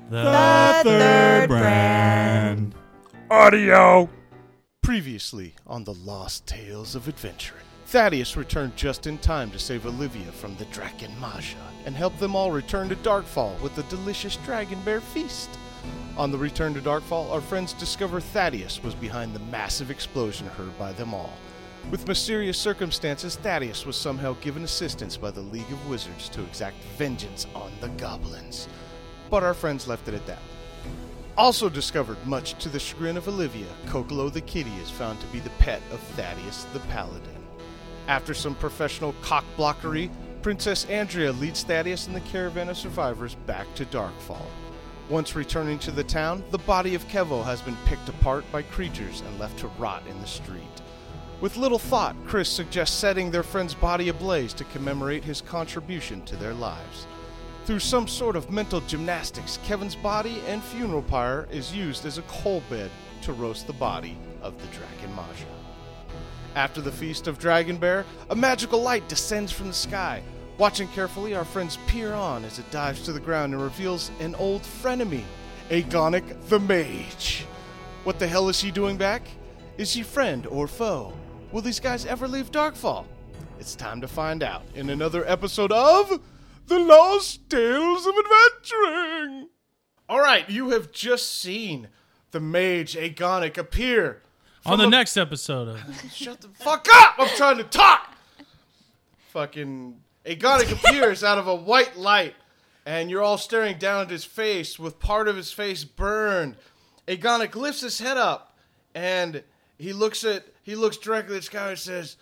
The Third Brand. Audio. Previously on the Lost Tales of Adventuring, Thaddeus returned just in time to save Olivia from the Draken Maja and help them all return to Darkfall with a delicious dragon bear feast. On the return to Darkfall, our friends discover Thaddeus was behind the massive explosion heard by them all. With mysterious circumstances, Thaddeus was somehow given assistance by the League of Wizards to exact vengeance on the goblins. But our friends left it at that. Also discovered, much to the chagrin of Olivia, Kokolo the kitty is found to be the pet of Thaddeus the paladin. After some professional cockblockery, Princess Andrea leads Thaddeus and the caravan of survivors back to Darkfall. Once returning to the town, the body of Kevo has been picked apart by creatures and left to rot in the street. With little thought, Chris suggests setting their friend's body ablaze to commemorate his contribution to their lives. Through some sort of mental gymnastics, Kevin's body and funeral pyre is used as a coal bed to roast the body of the Draken Maja. After the feast of Dragonbear, a magical light descends from the sky. Watching carefully, our friends peer on as it dives to the ground and reveals an old frenemy, Agonic the Mage. What the hell is he doing back? Is he friend or foe? Will these guys ever leave Darkfall? It's time to find out in another episode of The Lost Tales of Adventuring! Alright, you have just seen the mage Agonic appear. On the next episode of... Shut the fuck up! I'm trying to talk! Fucking Agonic appears out of a white light, and you're all staring down at his face with part of his face burned. Agonic lifts his head up, and he looks directly at the sky and says,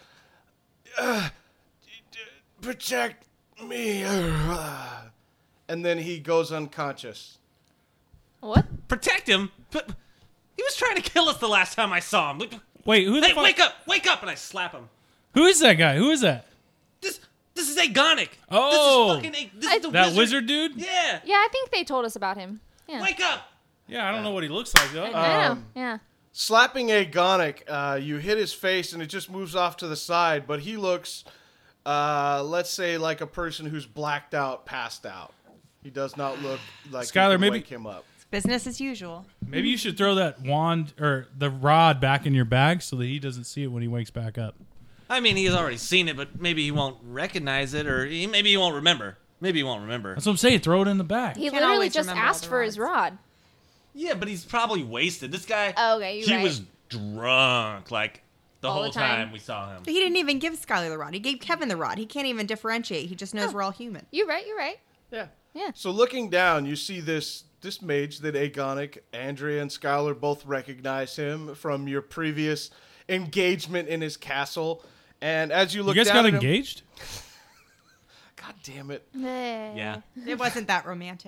protect me. And then he goes unconscious. What? Protect him? But he was trying to kill us the last time I saw him. Wait, who the Hey, fuck? wake up, and I slap him. Who is that guy? Who is that? This is Agonic. Oh. This is the That wizard dude? Yeah. Yeah, I think they told us about him. Yeah. Wake up. Yeah, I don't know what he looks like, though. I know. Yeah. Slapping Agonic, you hit his face and it just moves off to the side, but he looks, let's say, like a person who's blacked out, passed out. He does not look like Skylar, you can maybe- wake him up. Business as usual. Maybe you should throw that wand or the rod back in your bag so that he doesn't see it when he wakes back up. I mean, he has already seen it, but maybe he won't recognize it, or maybe he won't remember. Maybe he won't remember. That's what I'm saying. Throw it in the bag. He Can't literally always just remember all asked the for his rods. rod. Yeah, but he's probably wasted. This guy, Oh, okay, you're he right. was drunk, like, the All whole the time. time we saw him. He didn't even give Skylar the rod. He gave Kevin the rod. He can't even differentiate. He just knows we're all human. You're right. You're right. Yeah. Yeah. So looking down, you see this mage that Agonic, Andrea, and Skylar both recognize him from your previous engagement in his castle. And as you You look guys down got at him, engaged? God damn it. Yeah. It wasn't that romantic.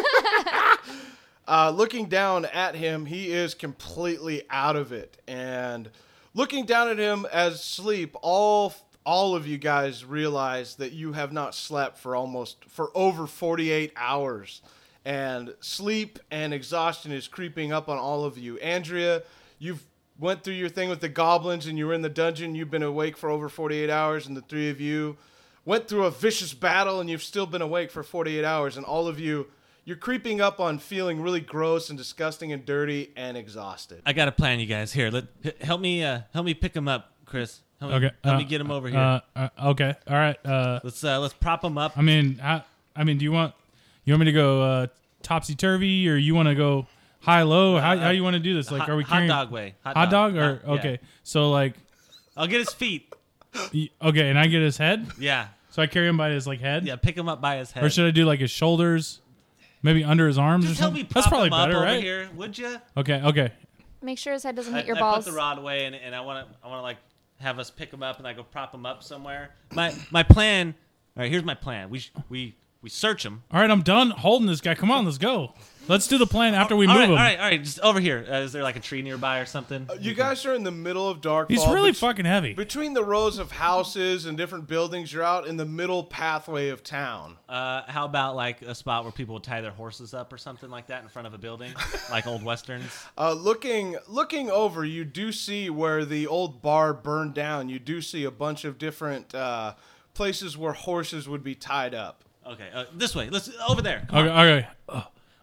Looking down at him, he is completely out of it. And looking down at him as sleep, all of you guys realize that you have not slept for over 48 hours. And sleep and exhaustion is creeping up on all of you. Andrea, you've went through your thing with the goblins and you were in the dungeon. You've been awake for over 48 hours, and the three of you went through a vicious battle and you've still been awake for 48 hours. And all of you, you're creeping up on feeling really gross and disgusting and dirty and exhausted. I got a plan, you guys. Here, help me pick him up, Chris. Help me get him over here. Okay. All right. Let's prop him up. Do you want me to go topsy turvy, or you want to go high low? How you want to do this? Like, are we hot carrying dog way? hot dog or Yeah. okay? So like, I'll get his feet. okay, and I get his head. Yeah, So I carry him by his like head. yeah. Pick him up by his head. Or should I do like his shoulders? Maybe under his arms Just or help something? me prop That's probably him up better, over right? here, would you? Okay. Make sure his head doesn't hit your I balls. put the rod away, and I want to like have us pick him up, and I go prop him up somewhere. My plan. All right, here's my plan. We search him. All right, I'm done holding this guy. Come on, let's go. Let's do the plan after we All move right, him. all right. Just over here. Is there like a tree nearby or something? You guys are in the middle of Darkfall. He's really fucking heavy. Between the rows of houses and different buildings, you're out in the middle pathway of town. How about like a spot where people would tie their horses up or something like that in front of a building, like old westerns? Looking over, you do see where the old bar burned down. You do see a bunch of different places where horses would be tied up. Okay, this way. Let's over there. Come on. Okay.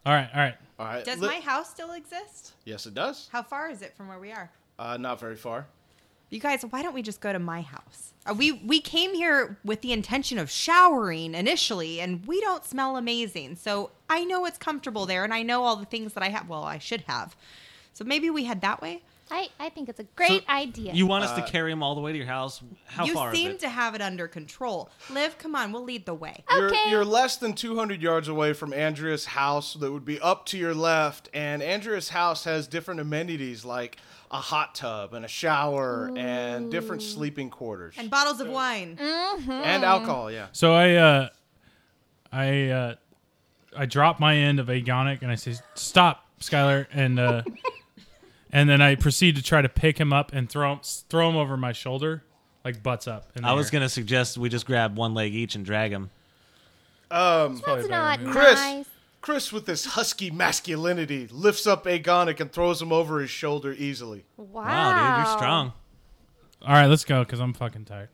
All right. All right. Does my house still exist? Yes, it does. How far is it from where we are? Not very far. You guys, why don't we just go to my house? We came here with the intention of showering initially, and we don't smell amazing. So I know it's comfortable there, and I know all the things that I have. Well, I should have. So maybe we head that way. I think it's a great idea. You want us to carry him all the way to your house? How You far is seem it? to have it under control. Liv, come on, we'll lead the way. Okay. You're less than 200 yards away from Andrea's house that would be up to your left, and Andrea's house has different amenities like a hot tub and a shower and different sleeping quarters. And bottles of wine. And alcohol, yeah. So I drop my end of Agonic and I say, "Stop, Skylar," and then I proceed to try to pick him up and throw him over my shoulder, like butts up. In the I was air. going to suggest we just grab one leg each and drag him. That's not Chris, nice. Chris, with this husky masculinity, lifts up Agonic and throws him over his shoulder easily. Wow. Wow, dude, you're strong. All right, let's go because I'm fucking tired.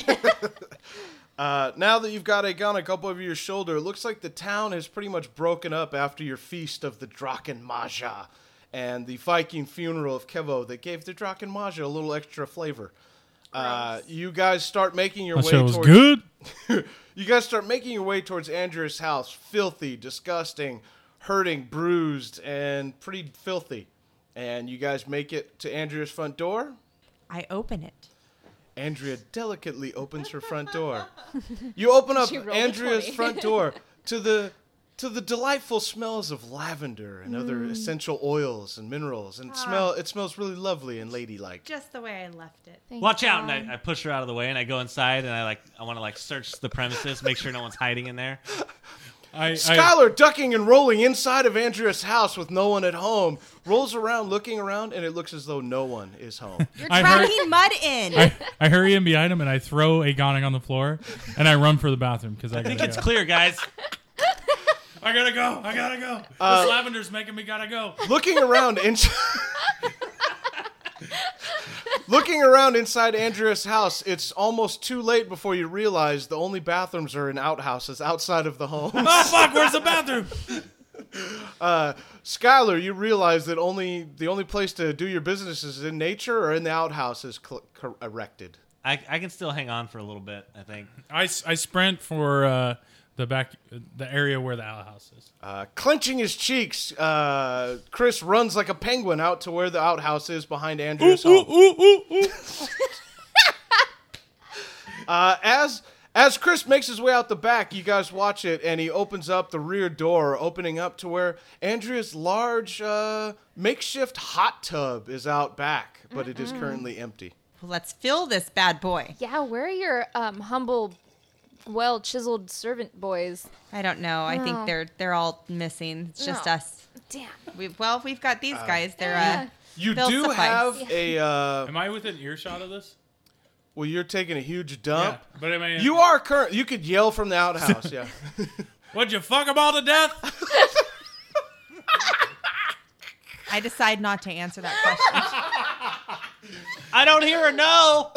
Now that you've got Agonic up over your shoulder, it looks like the town is pretty much broken up after your feast of the Draken Maja and the Viking funeral of Kevo that gave the Draken Maja a little extra flavor. You guys start making your That way shit was towards... good. You guys start making your way towards Andrea's house. Filthy, disgusting, hurting, bruised, and pretty filthy. And you guys make it to Andrea's front door. I open it. Andrea delicately opens her front door. You open up She rolled a Andrea's 20. front door to the delightful smells of lavender and other essential oils and minerals, and it smells really lovely and ladylike. Just the way I left it. Thank Watch out! God. And I push her out of the way, and I go inside, and I want to search the premises, make sure no one's hiding in there. Skylar, ducking and rolling inside of Andrea's house with no one at home, rolls around, looking around, and it looks as though no one is home. You're I heard- tracking mud in. I hurry in behind him and I throw Agonic on the floor and I run for the bathroom because I think it's clear, guys. I gotta go. This lavender's making me gotta go. Looking around Looking around inside Andrea's house, it's almost too late before you realize the only bathrooms are in outhouses outside of the home. Oh fuck! Where's the bathroom? Skylar, you realize that the only place to do your business is in nature or in the outhouses erected. I can still hang on for a little bit, I think. I sprint for the area where the outhouse is. Clenching his cheeks, Chris runs like a penguin out to where the outhouse is behind Andrea's home. As Chris makes his way out the back, you guys watch it, and he opens up the rear door, opening up to where Andrea's large makeshift hot tub is out back, but it is currently empty. Let's fill this bad boy. Yeah, where are your humble, well-chiseled servant boys? I don't know. I think they're all missing. It's just No. us. Damn. We've got these guys. They're Yeah. You They'll do suffice. have a... Am I within earshot of this? well, you're taking a huge dump. Yeah, but am I? You are current. You could yell from the outhouse, yeah. Would you fuck them all to death? I decide not to answer that question. I don't hear a no.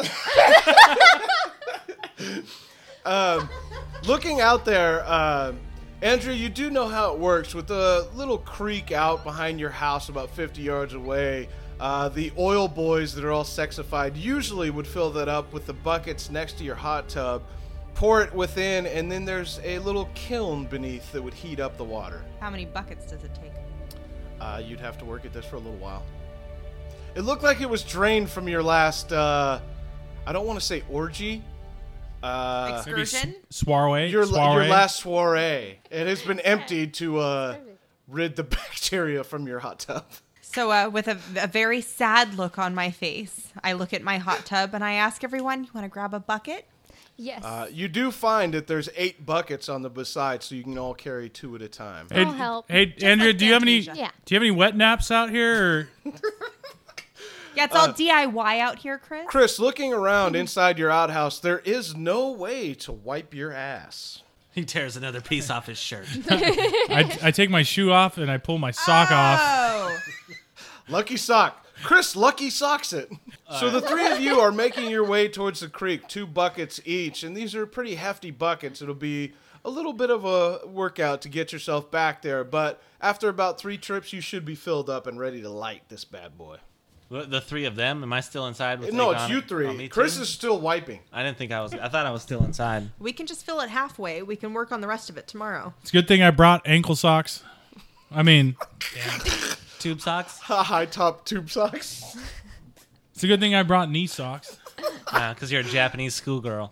Looking out there, Andrew, you do know how it works. With the little creek out behind your house about 50 yards away, the oil boys that are all sexified usually would fill that up with the buckets next to your hot tub, pour it within, and then there's a little kiln beneath that would heat up the water. How many buckets does it take? You'd have to work at this for a little while. It looked like it was drained from your last, I don't want to say orgy. Excursion? Soiree. Your Soiree. last soiree. It has been emptied to rid the bacteria from your hot tub. So with a very sad look on my face, I look at my hot tub and I ask everyone, you want to grab a bucket? Yes. You do find that there's 8 buckets on the beside, so you can all carry 2 at a time. Hey, I'll help. Hey, Andrea, like do you have any? Fantasia. Yeah. Do you have any wet naps out here? Or? Yeah, it's all DIY out here, Chris. Chris, looking around inside your outhouse, there is no way to wipe your ass. He tears another piece off his shirt. I take my shoe off and I pull my sock off. Oh, Lucky sock. Chris lucky socks it. So the 3 of you are making your way towards the creek, 2 buckets each, and these are pretty hefty buckets. It'll be a little bit of a workout to get yourself back there, but after about 3 trips, you should be filled up and ready to light this bad boy. The 3 of them? Am I still inside with No, Agonic? it's you 3. Oh, me Chris too? is still wiping. I didn't think I was. I thought I was still inside. We can just fill it halfway. We can work on the rest of it tomorrow. It's a good thing I brought ankle socks. I mean, Tube socks? High top tube socks. it's a good thing I brought knee socks. Because you're a Japanese schoolgirl.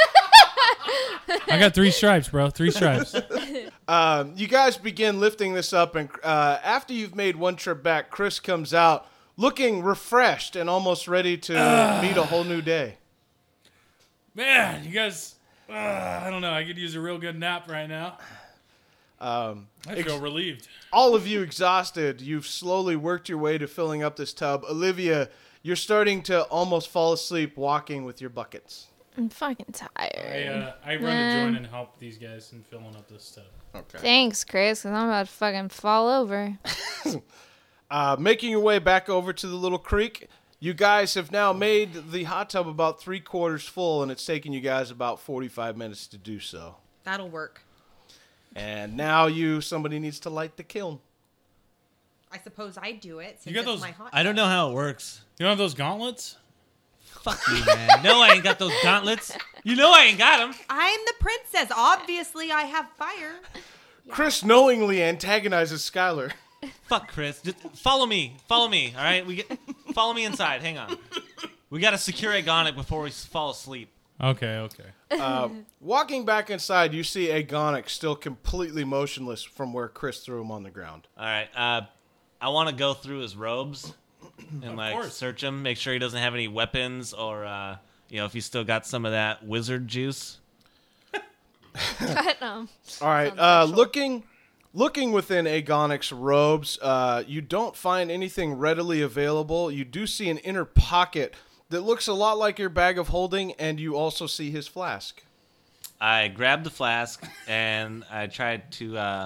I got 3 stripes, bro. 3 stripes. You guys begin lifting this up, and after you've made 1 trip back, Chris comes out looking refreshed and almost ready to meet a whole new day. Man, you guys, I don't know. I could use a real good nap right now. I feel relieved. All of you exhausted. You've slowly worked your way to filling up this tub. Olivia, you're starting to almost fall asleep walking with your buckets. I'm fucking tired. I run to join and help these guys in filling up this stuff. Okay. Thanks, Chris, because I'm about to fucking fall over. Making your way back over to the little creek, you guys have now made the hot tub about 3/4 full, and it's taken you guys about 45 minutes to do so. That'll work. And now somebody needs to light the kiln. I suppose I do it since You got it's those- my hot I don't know how it works. You don't have those gauntlets? Fuck you, man. No, I ain't got those gauntlets. You know I ain't got them. I'm the princess. Obviously, I have fire. Chris knowingly antagonizes Skylar. Fuck, Chris. Just follow me. Follow me, all right? Follow me inside. Hang on. We got to secure Agonic before we fall asleep. Okay. Walking back inside, you see Agonic still completely motionless from where Chris threw him on the ground. All right. I want to go through his robes and course. search him, make sure he doesn't have any weapons or if he's still got some of that wizard juice. Cut 'em. All right, Sounds special. looking within Agonic's robes, you don't find anything readily available. You do see an inner pocket that looks a lot like your bag of holding, and you also see his flask. I grabbed the flask and I tried to.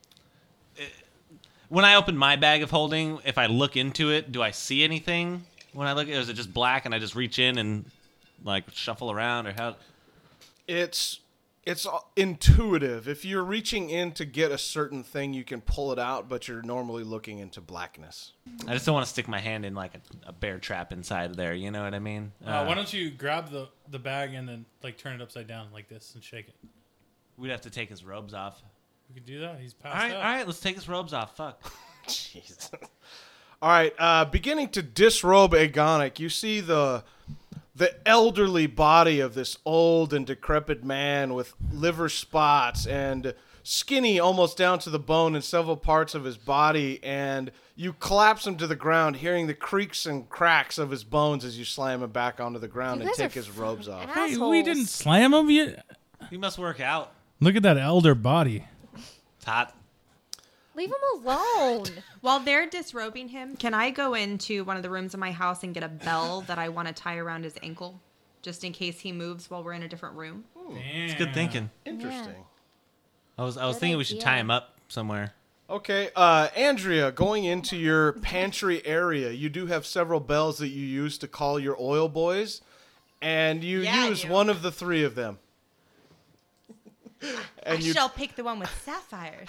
When I open my bag of holding, if I look into it, do I see anything when I look? Or is it just black and I just reach in and shuffle around, or how? It's intuitive. If you're reaching in to get a certain thing, you can pull it out, but you're normally looking into blackness. I just don't want to stick my hand in like a bear trap inside of there. You know what I mean? Why don't you grab the bag and then turn it upside down like this and shake it? We'd have to take his robes off. We could do that. He's All passed out. right, let's take his robes off. Fuck. Jeez. All right, beginning to disrobe Agonic, you see the elderly body of this old and decrepit man with liver spots and skinny almost down to the bone in several parts of his body, and you collapse him to the ground, hearing the creaks and cracks of his bones as you slam him back onto the ground You and guys are take his robes off. Hey, we assholes. didn't slam him yet. He must work out. Look at that elder body. It's hot. Leave him alone. While they're disrobing him, can I go into one of the rooms of my house and get a bell that I want to tie around his ankle, just in case he moves while we're in a different room? It's good thinking. Interesting. I was Good thinking we should idea. tie him up somewhere. Okay, Andrea, going into your pantry area, you do have several bells that you use to call your oil boys, and you Yeah, I use do. one of the 3 of them. I shall pick the one with sapphires.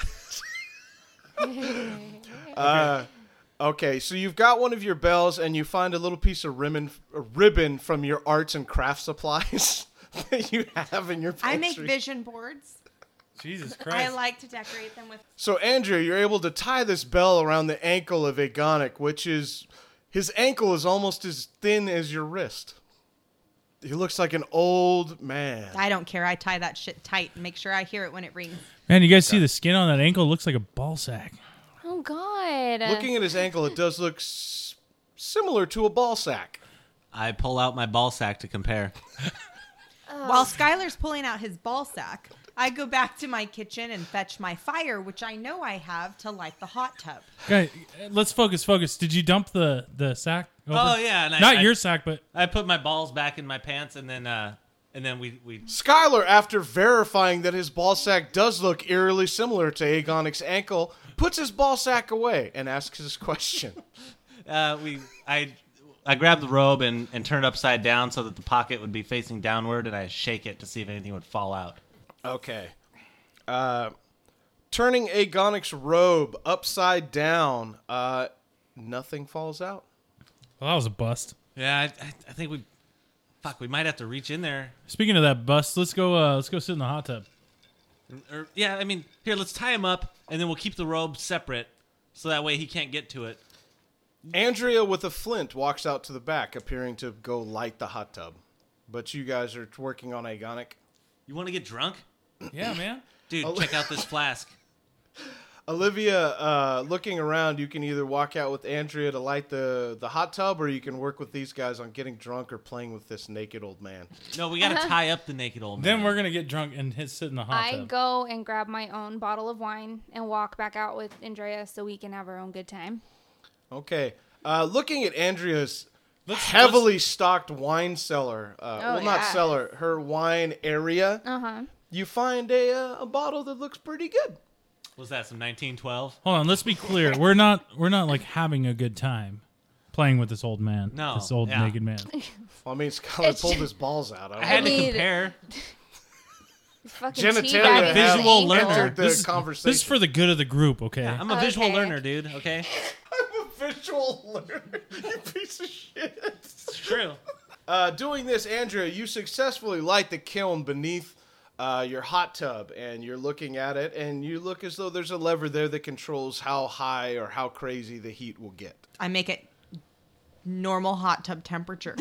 Okay, so you've got one of your bells, and you find a little piece of ribbon from your arts and craft supplies that you have in your pantry. I make vision boards. Jesus I Christ. like to decorate them with. So, Andrea, you're able to tie this bell around the ankle of Agonic, which is... His ankle is almost as thin as your wrist. He looks like an old man. I don't care. I tie that shit tight and make sure I hear it when it rings. Man, you guys see the skin on that ankle? It looks like a ball sack. Oh, God. Looking at his ankle, it does look similar to a ball sack. I pull out my ball sack to compare. While Skylar's pulling out his ball sack, I go back to my kitchen and fetch my fire, which I know I have to light the hot tub. Guys, let's focus. Did you dump the sack over? Oh yeah, and Not your sack, but I put my balls back in my pants, and then we Skylar, after verifying that his ball sack does look eerily similar to Agonic's ankle, puts his ball sack away and asks his question. I grab the robe and turn it upside down so that the pocket would be facing downward, and I shake it to see if anything would fall out. Okay. Turning Agonic's robe upside down, nothing falls out. Well, that was a bust. Yeah, I think we might have to reach in there. Speaking of that bust, let's go sit in the hot tub. Or, yeah, I mean, here, let's tie him up, and then we'll keep the robe separate, so that way he can't get to it. Andrea with a flint walks out to the back, appearing to go light the hot tub. But you guys are working on Agonic. You want to get drunk? Yeah, man. Dude, check out this flask. Olivia, looking around, you can either walk out with Andrea to light the hot tub, or you can work with these guys on getting drunk or playing with this naked old man. No, we got to tie up the naked old man. Then we're gonna get drunk and sit in the hot I tub. go and grab my own bottle of wine and walk back out with Andrea so we can have our own good time. Okay. Looking at Andrea's Let's- heavily stocked wine cellar, not yeah. cellar, her wine area, Uh-huh. you find a bottle that looks pretty good. Was that some 1912? Hold on, let's be clear. We're not like having a good time playing with this old man. No, This old yeah. naked man. Well, I mean, Skylar It's- pulled his balls out. I had to need- compare. Fucking Genitalia teabagging has the visual ankle. learner. entered the This is conversation. for the good of the group, okay? I'm a visual Okay. learner, dude, okay? I'm a visual learner, you piece of shit. It's true. Doing this, Andrea, you successfully light the kiln beneath your hot tub, and you're looking at it, and you look as though there's a lever there that controls how high or how crazy the heat will get. I make it normal hot tub temperature.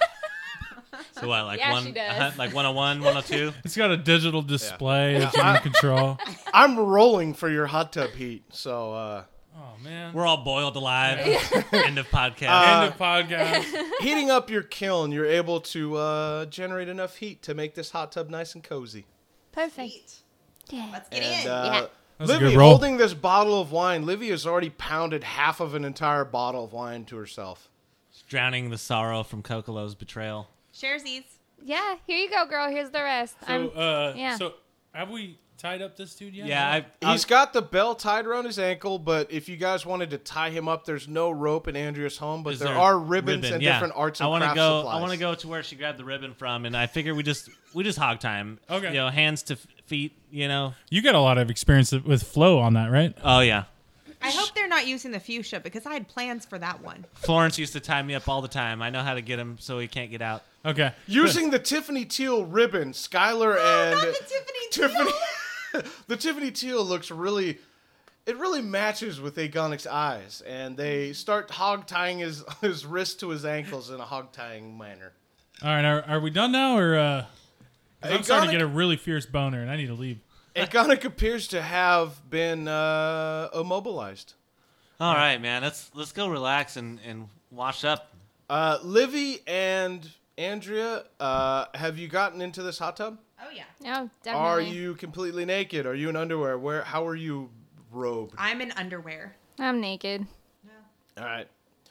So what, like Yeah, she does. like 101, 102? It's got a digital display that you can control. I'm rolling for your hot tub heat, so Oh man. We're all boiled alive. End of podcast. End of podcast. heating up your kiln, you're able to generate enough heat to make this hot tub nice and cozy. Perfect. Yeah. Let's get And in. Yeah. That's a Livy, good roll. holding this bottle of wine, Livy has already pounded half of an entire bottle of wine to herself. Drowning the sorrow from Kokolo's betrayal. Sharesies. Yeah, here you go, girl. Here's the rest. yeah. So have we tied up this dude yet? Yeah, He's got the bell tied around his ankle, but if you guys wanted to tie him up, there's no rope in Andrea's home, but Is there there are ribbons ribbon? and Yeah. different arts and I wanna crafts go. supplies. I want to go to where she grabbed the ribbon from, and I figure we just hog tie him. Okay. You know, hands to feet. You know. You got a lot of experience with flow on that, right? Oh yeah. I hope they're not using the fuchsia because I had plans for that one. Florence used to tie me up all the time. I know how to get him so he can't get out. Okay. Using the Tiffany Teal ribbon, Skylar and not the Tiffany the Tiffany Teal looks really. It really matches with Agonic's eyes, and they start hog tying his wrist to his ankles in a hog tying manner. All right. Are we done now, or? 'Cause I'm starting to Agonic- get a really fierce boner, and I need to leave. Agonic appears to have been immobilized. All right, man. Let's go relax and wash up. Livy and Andrea, have you gotten into this hot tub? Oh yeah. No, definitely. Are you completely naked? Are you in underwear? How are you robed? I'm in underwear. I'm naked. All right.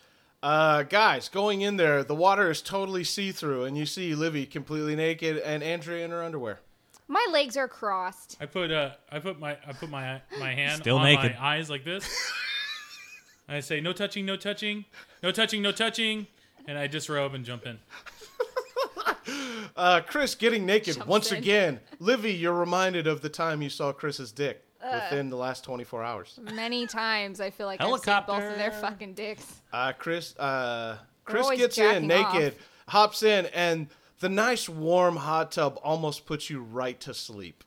Guys, going in there, the water is totally see-through, and you see Livy completely naked and Andrea in her underwear. My legs are crossed. I put my hand Still on naked. my eyes like this. I say no touching, no touching, no touching, no touching, and I disrobe and jump in. Chris getting naked Jumps once in. again. Livy, you're reminded of the time you saw Chris's dick within the last 24 hours. Many times I feel like I've seen Helicopter. both of their fucking dicks. Chris always gets in jacking naked, off. hops in, and the nice warm hot tub almost puts you right to sleep.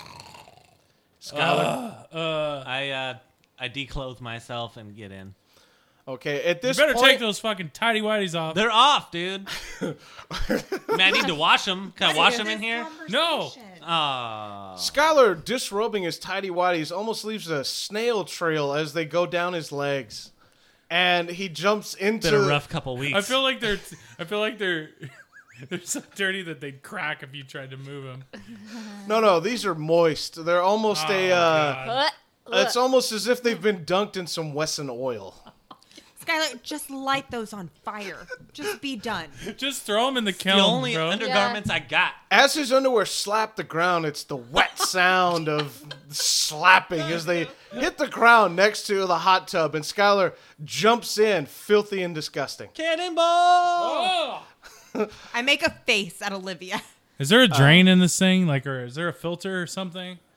Skylar, I declothe myself and get in. okay, at You this better point, take those fucking tidy whities off. They're off, dude. Man, I need to wash them. Can I wash them in here? No. Oh. Skylar disrobing his tidy whities almost leaves a snail trail as they go down his legs, and he jumps into. Been a rough couple weeks. I feel like they're they're so dirty that they'd crack if you tried to move them. No, these are moist. They're almost God. It's almost as if they've been dunked in some Wesson oil. Skylar, just light those on fire. Just be done. Just throw them in the the kiln, only bro. undergarments I got. As his underwear slap the ground, it's the wet sound of slapping as they hit the ground next to the hot tub, and Skylar jumps in, filthy and disgusting. Cannonball! Oh! I make a face at Olivia. Is there a drain in this thing, or is there a filter or something?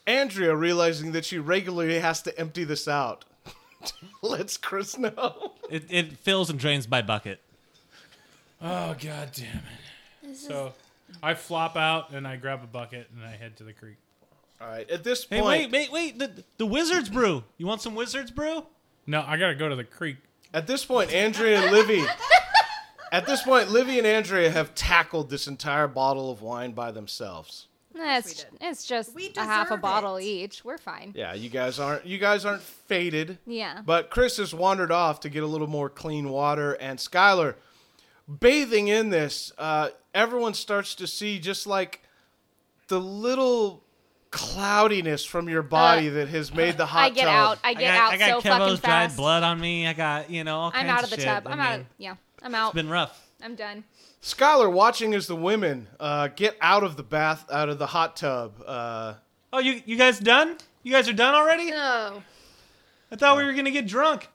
Andrea, realizing that she regularly has to empty this out, lets Chris know. It fills and drains by bucket. Oh, god damn it. So I flop out and I grab a bucket and I head to the creek. All right, at this Hey, point... wait. The Wizard's Brew. You want some Wizard's Brew? No, I gotta go to the creek. At this point, Andrea and Livy... At this point, Livy and Andrea have tackled this entire bottle of wine by themselves. It's just We a half a deserve bottle it. each. We're fine. Yeah, you guys aren't faded. Yeah. But Chris has wandered off to get a little more clean water, and Skylar, bathing in this, everyone starts to see just like the little cloudiness from your body that has made the hot I get tub. out. I get out I got so fucking Kevo's dried fast. blood on me. I got, all kinds I'm out of the shit. tub. I I'm out. mean, Yeah, I'm out. It's been rough. I'm done. Skylar, watching as the women get out of the hot tub. Oh, you guys done? You guys are done already? No. I thought we were gonna get drunk.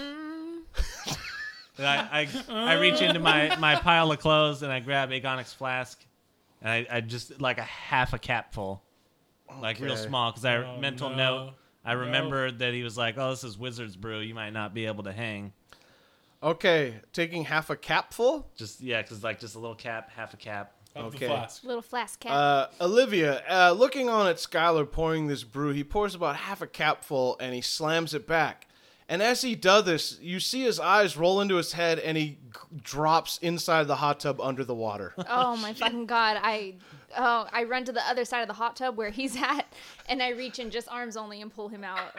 I reach into my pile of clothes and I grab Agonic's flask, and I just like a half a cap full, like real Okay. small, because I Oh, mental no. note. I remembered that he was like, "Oh, this is Wizard's Brew. You might not be able to hang." Okay, taking half a capful. Just just a little cap, half a cap. Of Okay. the flask. Little flask cap. Olivia, looking on at Skylar pouring this brew, he pours about half a capful and he slams it back. And as he does this, you see his eyes roll into his head and he drops inside the hot tub under the water. Oh my fucking god! I run to the other side of the hot tub where he's at, and I reach in just arms only and pull him out.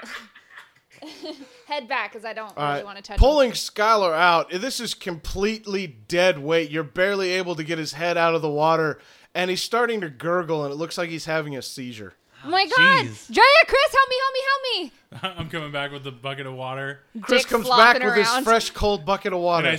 Head back because I don't All really right, want to touch pulling him. Skylar out, this is completely dead weight. You're barely able to get his head out of the water, and he's starting to gurgle, and it looks like he's having a seizure. Oh my god! jeez. Drea, Chris, help me! I'm coming back with the bucket of water, Chris Dick comes back flopping with his around. fresh, cold bucket of and water.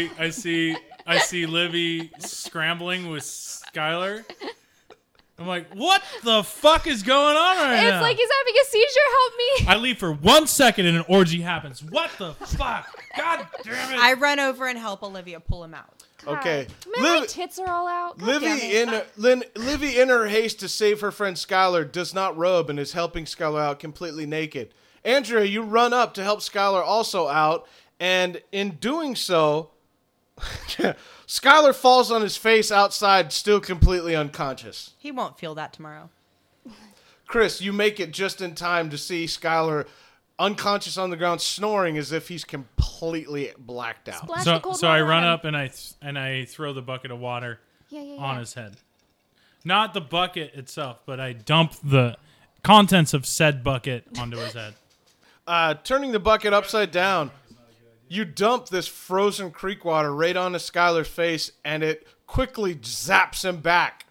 I see Livy scrambling with Skylar. I'm like, what the fuck is going on right now? It's like he's having a seizure. Help me! I leave for 1 second and an orgy happens. What the fuck? God damn it! I run over and help Olivia pull him out. Okay. God. Man, my Liv- tits are all out. God damn it. Livy, in her haste to save her friend Skylar, does not rub and is helping Skylar out completely naked. Andrea, you run up to help Skylar also out, and in doing so, Skylar falls on his face outside, still completely unconscious. He won't feel that tomorrow. Chris, you make it just in time to see Skylar unconscious on the ground, snoring as if he's completely blacked out. Splash the cold So I water run on him. up and I throw the bucket of water Yeah. on his head. Not the bucket itself, but I dump the contents of said bucket onto his head. Turning the bucket upside down, you dump this frozen creek water right onto Skylar's face, and it quickly zaps him back.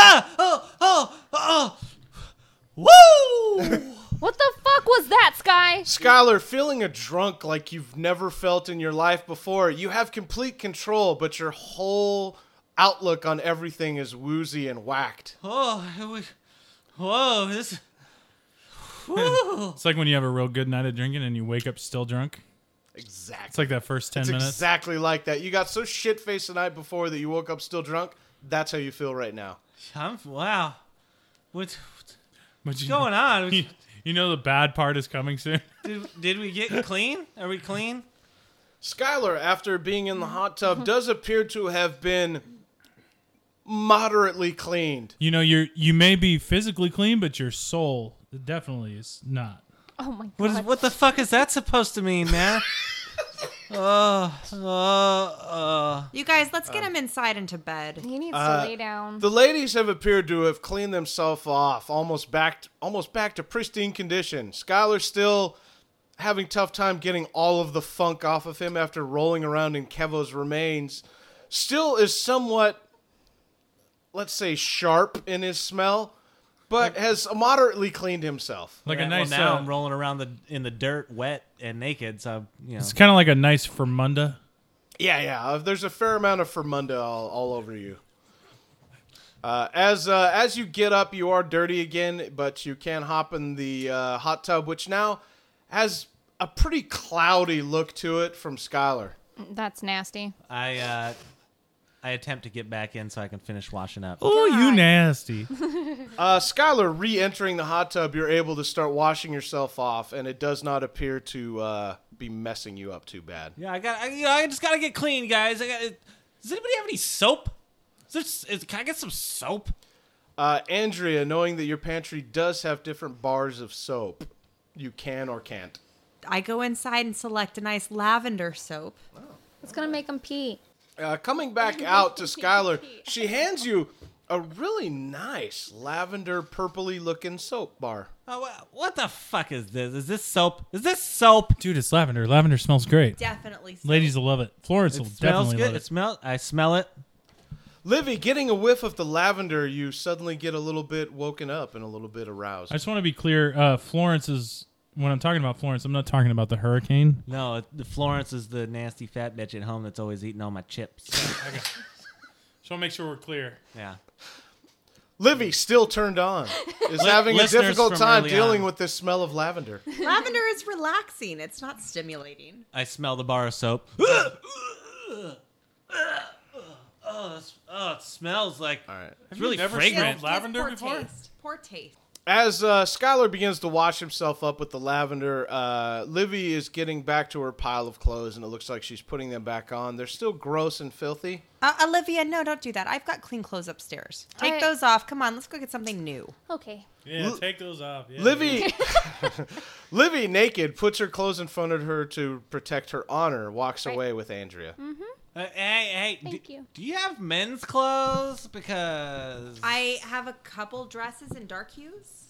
Woo! What the fuck was that, Sky? Skylar, feeling a drunk like you've never felt in your life before, you have complete control, but your whole outlook on everything is woozy and whacked. Whoa, this. Woo. It's like when you have a real good night of drinking and you wake up still drunk. Exactly. It's like that first 10 It's minutes. exactly like that. You got so shit-faced the night before that you woke up still drunk. That's how you feel right now. Wow. What's But you going on? You know the bad part is coming soon. Did we get clean? Are we clean? Skylar, after being in the hot tub, does appear to have been moderately cleaned. You know, you may be physically clean, but your soul definitely is not. Oh my god. What the fuck is that supposed to mean, man? You guys, let's get him inside into bed. He needs to lay down. The ladies have appeared to have cleaned themselves off, almost back to pristine condition. Skylar's still having tough time getting all of the funk off of him after rolling around in Kevo's remains. Still is somewhat, let's say, sharp in his smell, but has moderately cleaned himself. Like Yeah, a nice. Well, now I'm rolling around in the dirt, wet and naked. So It's kind of like a nice Fermunda. Yeah. There's a fair amount of Fermunda all over you. As you get up, you are dirty again, but you can hop in the hot tub, which now has a pretty cloudy look to it from Skylar. That's nasty. I I attempt to get back in so I can finish washing up. Oh, you God. nasty. Skylar, re-entering the hot tub, you're able to start washing yourself off, and it does not appear to be messing you up too bad. Yeah, I just gotta get clean, guys. Does anybody have any soap? Can I get some soap? Andrea, knowing that your pantry does have different bars of soap, you can or can't. I go inside and select a nice lavender soap. It's gonna make him pee. Coming back out to Skylar, she hands you a really nice lavender purpley looking soap bar. Oh, what the fuck is this? Is this soap? Is this soap? Dude, it's lavender. Lavender smells great. Definitely soap. Ladies will love it. Florence will It smells definitely good. love it. I smell it. Livy, getting a whiff of the lavender, you suddenly get a little bit woken up and a little bit aroused. I just want to be clear. Florence is, when I'm talking about Florence, I'm not talking about the hurricane. No, the Florence is the nasty fat bitch at home that's always eating all my chips. Just want to make sure we're clear. Yeah. Livy, still turned on, is having a listeners difficult from time early dealing on. with this smell of lavender. Lavender is relaxing. It's not stimulating. I smell the bar of soap. It smells like. All right. It's really never fragrant. smelled lavender poor before? Taste. Poor taste. As Skylar begins to wash himself up with the lavender, Livy is getting back to her pile of clothes, and it looks like she's putting them back on. They're still gross and filthy. Olivia, no, don't do that. I've got clean clothes upstairs. Take I- those off. Come on, let's go get something new. Okay. Yeah, take those off. Yeah. Livy, naked, puts her clothes in front of her to protect her honor, walks Right. away with Andrea. Hey, Thank you. Do you have men's clothes? Because I have a couple dresses in dark hues.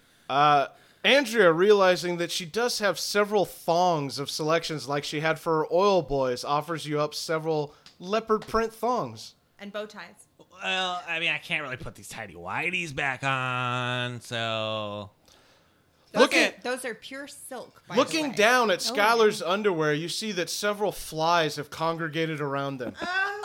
Andrea, realizing that she does have several thongs of selections like she had for her oil boys, offers you up several leopard print thongs. And bow ties. Well, I mean, I can't really put these tidy whities back on, so. Those are pure silk. By Looking the way. down at Skylar's underwear, you see that several flies have congregated around them.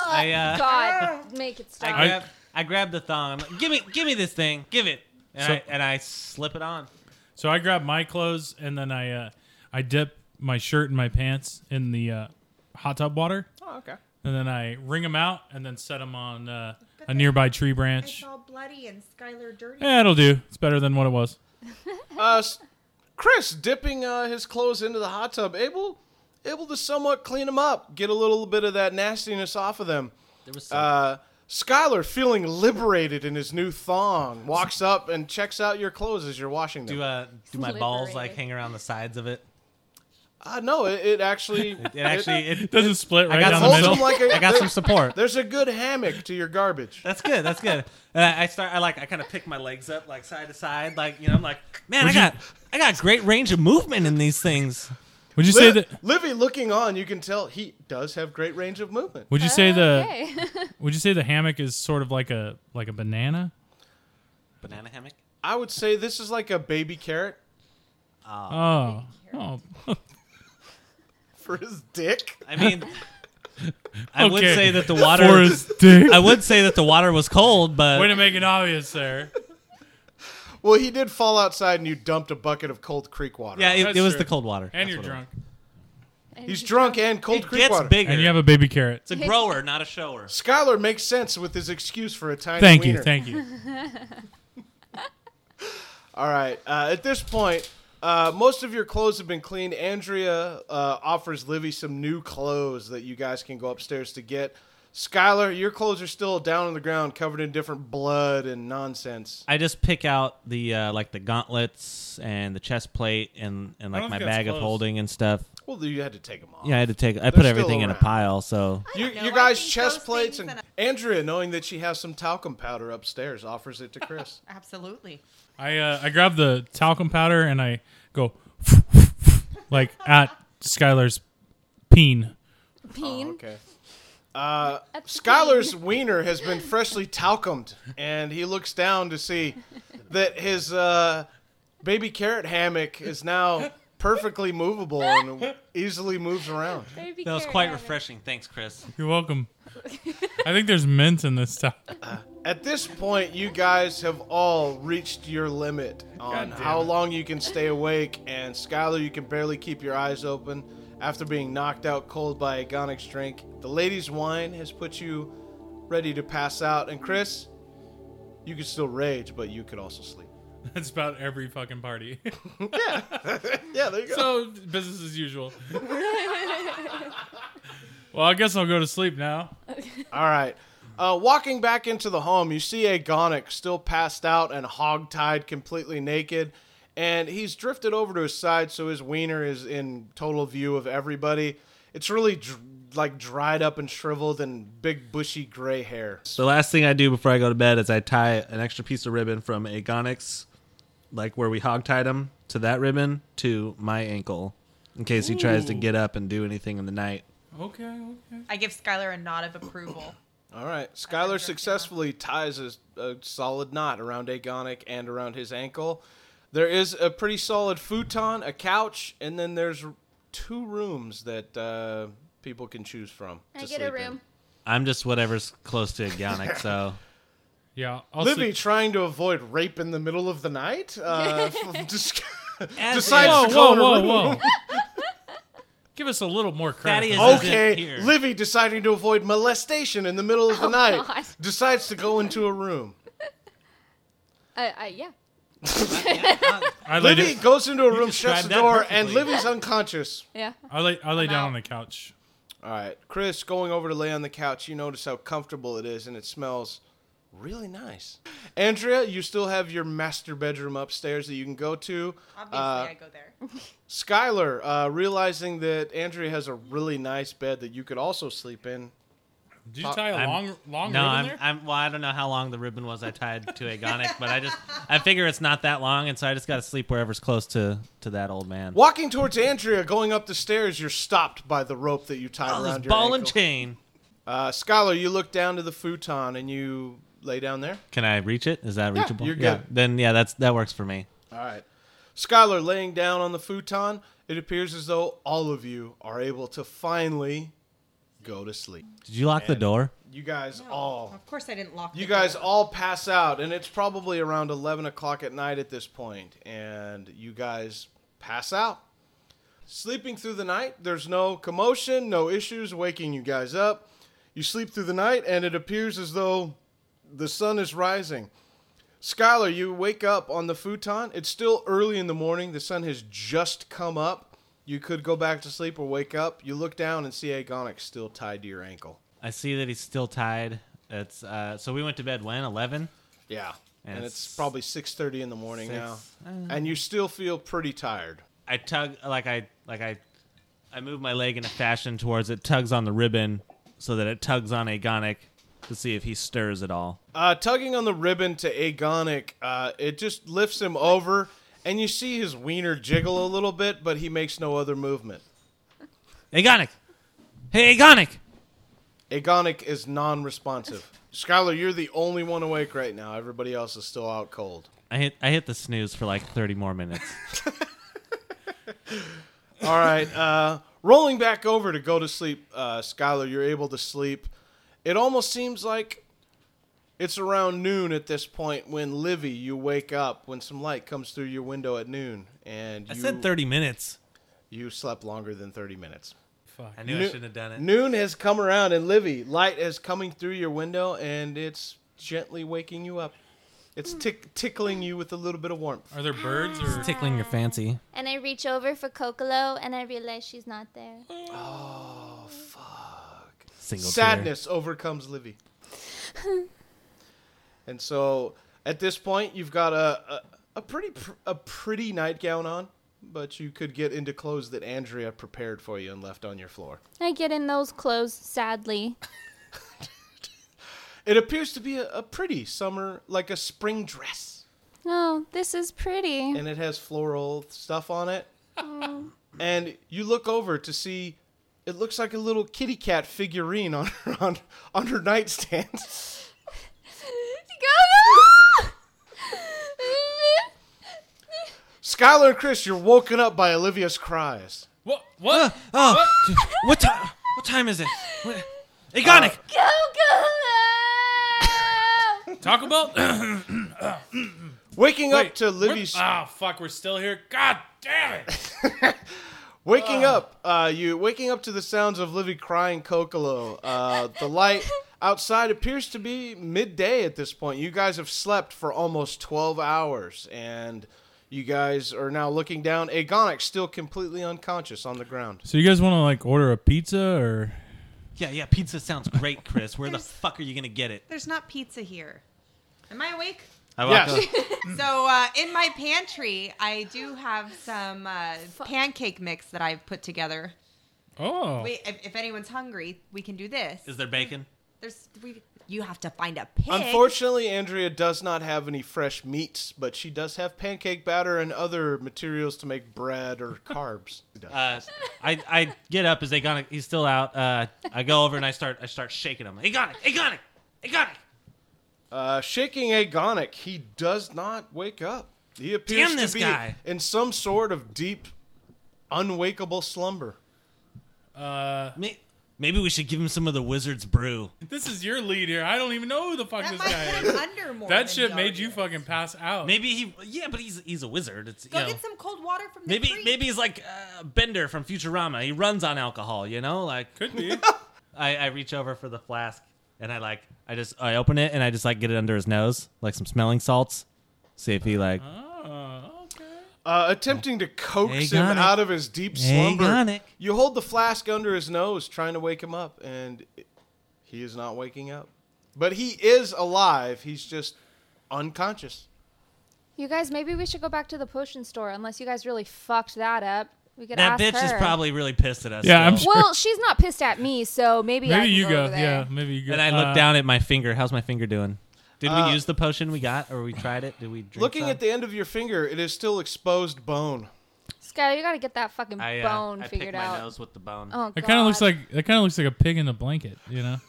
God, make it stop. I grabbed the thong. I'm like, give me this thing. Give it. And, So- I slip it on. So I grab my clothes and then I dip my shirt and my pants in the hot tub water, Oh, okay. and then I wring them out and then set them on a nearby tree branch. It's all bloody and Skylar dirty. Yeah, it'll do. It's better than what it was. Chris, dipping his clothes into the hot tub, able to somewhat clean them up, get a little bit of that nastiness off of them. There was some. Skylar, feeling liberated in his new thong, walks up and checks out your clothes as you're washing them. Do my balls like Liberated. hang around the sides of it? No, it actually It doesn't split I right got down some the holds middle. them like a, I got some support. There's a good hammock to your garbage. That's good. That's good. And I kind of pick my legs up like side to side, like I'm like, man, I got great range of movement in these things. Would you say that? Livy, looking on, you can tell he does have great range of movement. Would you say the? Okay. Would you say the hammock is sort of like a banana? Banana hammock. I would say this is like a baby carrot Oh. for his dick. I mean, I would Okay. say that the water. For his dick. I would say that the water was cold, but Way to make it obvious there. Well, he did fall outside and you dumped a bucket of cold creek water. yeah, That's it was true. the cold water. And That's you're what it drunk. He's drunk and was. cold It creek gets water. bigger. And you have a baby carrot. It's a grower, not a shower. Skylar makes sense with his excuse for a tiny Thank wiener. you. Thank you. All right. At this point, most of your clothes have been cleaned. Andrea offers Livy some new clothes that you guys can go upstairs to get. Skylar, your clothes are still down on the ground, covered in different blood and nonsense. I just pick out the like the gauntlets and the chest plate and like don't my think that's bag of clothes. holding and stuff. Well, you had to take them off. Yeah, I had to take. I They're put still everything in a around. pile. So You know. guys' I think chest those plates things and and Andrea, knowing that she has some talcum powder upstairs, offers it to Chris. Absolutely. I grab the talcum powder and I go like at Skylar's peen. Peen. Okay. At the Skylar's wiener has been freshly talcumed, and he looks down to see that his baby carrot hammock is now perfectly movable and easily moves around. Baby that was carrot quite hammock. refreshing. Thanks, Chris. You're welcome. I think there's mint in this stuff. At this point, you guys have all reached your limit on God damn how it. long you can stay awake, and Skylar, you can barely keep your eyes open after being knocked out cold by Agonic's drink. The lady's wine has put you ready to pass out. And Chris, you could still rage, but you could also sleep. That's about every fucking party. Yeah, there you go. So business as usual. Well, I guess I'll go to sleep now. All right. Walking back into the home, you see Agonic still passed out and hog-tied, completely naked. And he's drifted over to his side, so his wiener is in total view of everybody. It's really dried up and shriveled and big bushy gray hair. The last thing I do before I go to bed is I tie an extra piece of ribbon from Agonic's, like where we hog-tied him, to that ribbon to my ankle, in case he tries to get up and do anything in the night. Okay. I give Skylar a nod of approval. All right. Skylar successfully ties a solid knot around Agonic and around his ankle. There is a pretty solid futon, a couch, and then there's 2 rooms that people can choose from. I to get sleep a room. I'm just whatever's close to Agonic, so... Yeah. I'll Livy, sleep. trying to avoid rape in the middle of the night, decides Whoa, to go in a whoa, room. whoa. Give us a little more credit. Thaddeus isn't Okay, here. Livy, deciding to avoid molestation in the middle of the night, God. decides to go into a room. Yeah. I lay, Livy goes into a room, shuts described the that door, perfectly. and Livy's unconscious. Yeah. I lay down out. on the couch. All right, Chris, going over to lay on the couch, you notice how comfortable it is, and it smells really nice. Andrea, you still have your master bedroom upstairs that you can go to. Obviously, I go there. Skylar, realizing that Andrea has a really nice bed that you could also sleep in. Did you tie a long No, ribbon there? well, I don't know how long the ribbon was I tied to Agonic, but I figure it's not that long, and so I just got to sleep wherever's close to that old man. Walking towards Andrea, going up the stairs, you're stopped by the rope that you tied Oh, around this your ball ankle. and chain. Skylar, you look down to the futon and you lay down there. Can I reach it? Is that reachable? you're Yeah, good. then that works for me. All right. Skylar, laying down on the futon, it appears as though all of you are able to finally go to sleep. Did you lock the door? You guys all... Of course, I didn't lock. You the guys door. all pass out, and it's probably around 11 o'clock at night at this point, and you guys pass out. Sleeping through the night, there's no commotion, no issues waking you guys up. You sleep through the night, and it appears as though the sun is rising. Skylar, you wake up on the futon. It's still early in the morning. The sun has just come up. You could go back to sleep or wake up. You look down and see Agonic still tied to your ankle. I see that he's still tied. It's so we went to bed when 11. Yeah, and And it's it's probably 6:30 in the morning now, 6, and you still feel pretty tired. I tug I move my leg in a fashion towards it, tugs on the ribbon so that it tugs on Agonic to see if he stirs at all. Tugging on the ribbon to Agonic, it just lifts him over, and you see his wiener jiggle a little bit, but he makes no other movement. Agonic! Hey, Agonic! Agonic is non-responsive. Skylar, you're the only one awake right now. Everybody else is still out cold. I hit the snooze for like 30 more minutes. All right, rolling back over to go to sleep, Skylar, you're able to sleep. It almost seems like it's around noon at this point when Livy, you wake up when some light comes through your window at noon, and I said 30 minutes. you slept longer than 30 minutes. Fuck. I knew I shouldn't have done it. Noon has come around, and Livy, light is coming through your window, and it's gently waking you up. It's tickling you with a little bit of warmth. Are there birds or? Tickling your fancy. And I reach over for Kokolo, and I realize she's not there. Oh, fuck. Single Sadness overcomes Livy. And so, at this point, you've got a pretty nightgown on, but you could get into clothes that Andrea prepared for you and left on your floor. I get in those clothes, sadly. It appears to be a pretty summer, like a spring dress. Oh, this is pretty. And it has floral stuff on it. And you look over to see, it looks like a little kitty cat figurine on her nightstand. Skylar and Chris, you're woken up by Olivia's cries. What? What? What time is it? Agonic! Taco Bell? Waking up Wait, to Livy's... Oh, fuck, we're still here? God damn it! Waking up to the sounds of Livy crying Kokolo. The light Outside appears to be midday at this point. You guys have slept for almost 12 hours, and you guys are now looking down. Agonix still completely unconscious on the ground. So you guys want to like order a pizza or? Yeah, pizza sounds great, Chris. Where the There's- fuck are you going to get it? There's not pizza here. Am I awake? I walk Yes. up. So in my pantry, I do have some pancake mix that I've put together. Oh. Wait, if anyone's hungry, we can do this. Is there bacon? You have to find a pig. Unfortunately, Andrea does not have any fresh meats, but she does have pancake batter and other materials to make bread or carbs. I get up as he's still out. I go over and I start shaking him. Agonic! Shaking Agonic, he does not wake up. He appears Damn this to be guy. in some sort of deep, unwakeable slumber. Maybe we should give him some of the wizard's brew. This is your lead here. I don't even know who the fuck that this might guy put is. him under more. That than shit he made already you is. fucking pass out. Maybe but he's a wizard. It's Go get some cold water from the maybe creek. maybe he's like Bender from Futurama. He runs on alcohol, like Could be. I reach over for the flask and I open it and I just like get it under his nose, like some smelling salts. See if he like Oh, okay. Attempting to coax him Agonic. out of his deep slumber. Agonic. You hold the flask under his nose, trying to wake him up, and he is not waking up. But he is alive. He's just unconscious. You guys, maybe we should go back to the potion store unless you guys really fucked that up. We could that ask bitch her. is probably really pissed at us. Yeah, I'm still. sure. Well, she's not pissed at me, so maybe I Maybe can you go. over there. Yeah, maybe you go. And I look down at my finger. How's my finger doing? Did Uh, we use the potion we got, or we tried it? Did we drink Looking some? at the end of your finger, it is still exposed bone. Sky, you gotta get that fucking bone I figured pick my out. nose with the bone. Oh, It kind of looks God. like a pig in a blanket, you know.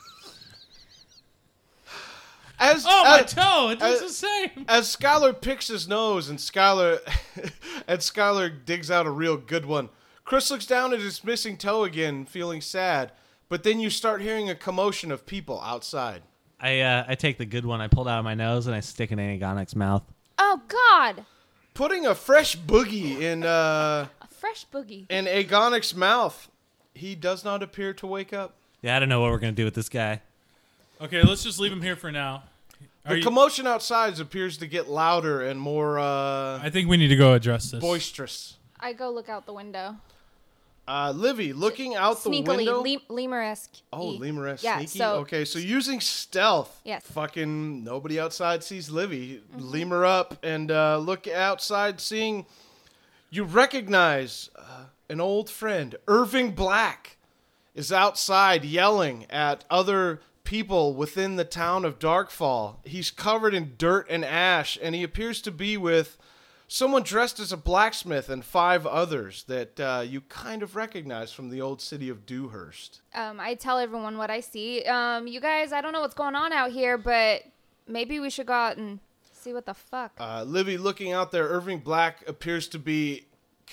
As Oh, my as, toe! It looks the same. as Skylar picks his nose and Skylar digs out a real good one, Chris looks down at his missing toe again, feeling sad. But then you start hearing a commotion of people outside. I take the good one. I pull it out of my nose and I stick it in Agonic's mouth. Oh God, Putting a fresh boogie in a fresh boogie. in Agonic's mouth, he does not appear to wake up. Yeah, I don't know what we're gonna do with this guy. Okay, let's just leave him here for now. The commotion outside appears to get louder and more I think we need to go address this. boisterous. I go look out the window. Livy, looking out the Sneakily, window. lemur-esque. Oh, lemur-esque Yeah, sneaky? so- Okay, so using stealth. Yes. Fucking nobody outside sees Livy. Lemur up and look outside, seeing... You recognize an old friend. Irving Black is outside yelling at other people within the town of Darkfall. He's covered in dirt and ash, and he appears to be with someone dressed as a blacksmith and 5 others that you kind of recognize from the old city of Dewhurst. I tell everyone what I see. You guys, I don't know what's going on out here, but maybe we should go out and see what the fuck. Livy looking out there, Irving Black appears to be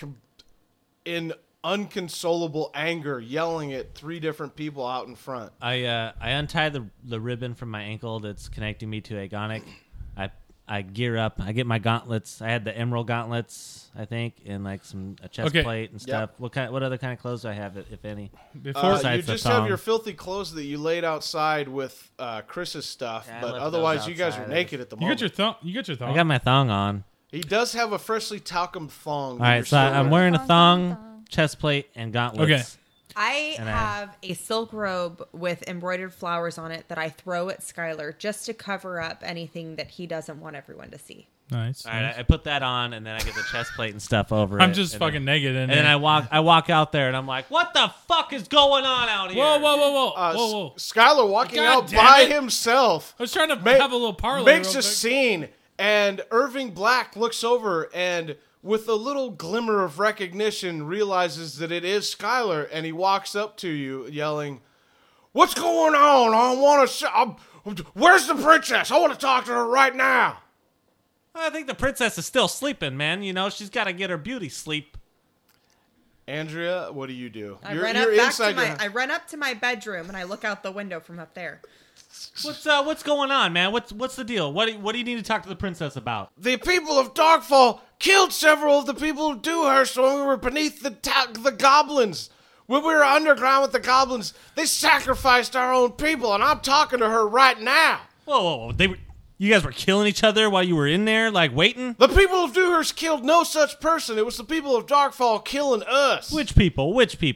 in unconsolable anger, yelling at 3 different people out in front. I untie the ribbon from my ankle that's connecting me to Agonic. I gear up. I get my gauntlets. I had the emerald gauntlets, I think, and like a chest Okay. plate and stuff. Yep. What other kind of clothes do I have, if any? You Besides the just have thong? your filthy clothes that you laid outside with Chris's stuff, Yeah, I but left otherwise those you guys are outside. naked at the You moment. got your thong. You got your thong. I got my thong on. He does have a freshly talcum thong. All that right, you're so still I'm wearing a thong, chest plate, and gauntlets. Okay. I And I- have a silk robe with embroidered flowers on it that I throw at Skylar just to cover up anything that he doesn't want everyone to see. Nice. All right, nice. I put that on, and then I get the chest plate and stuff over it. I'm just and fucking then, naked in And there. then I walk out there, and I'm like, "What the fuck is going on out here?" Whoa, whoa, whoa, whoa, whoa, whoa! Skylar walking God out damn by it. himself. I was trying to Ma- have a little parlay. Makes real a quick. scene, and Irving Black looks over and, with a little glimmer of recognition, realizes that it is Skylar, and he walks up to you, yelling, "What's going on? I want to. Where's the princess? I want to talk to her right now." I think the princess is still sleeping, man. You know, she's got to get her beauty sleep. Andrea, what do you do? I You're run up back to inside my. your- I run up to my bedroom and I look out the window from up there. What's going on, man? What's the deal? What do you need to talk to the princess about? The people of Darkfall killed several of the people of Dewhurst when we were beneath the goblins. When we were underground with the goblins, they sacrificed our own people, and I'm talking to her right now. Whoa. You guys were killing each other while you were in there, like waiting? The people of Dewhurst killed no such person. It was the people of Darkfall killing us. Which people?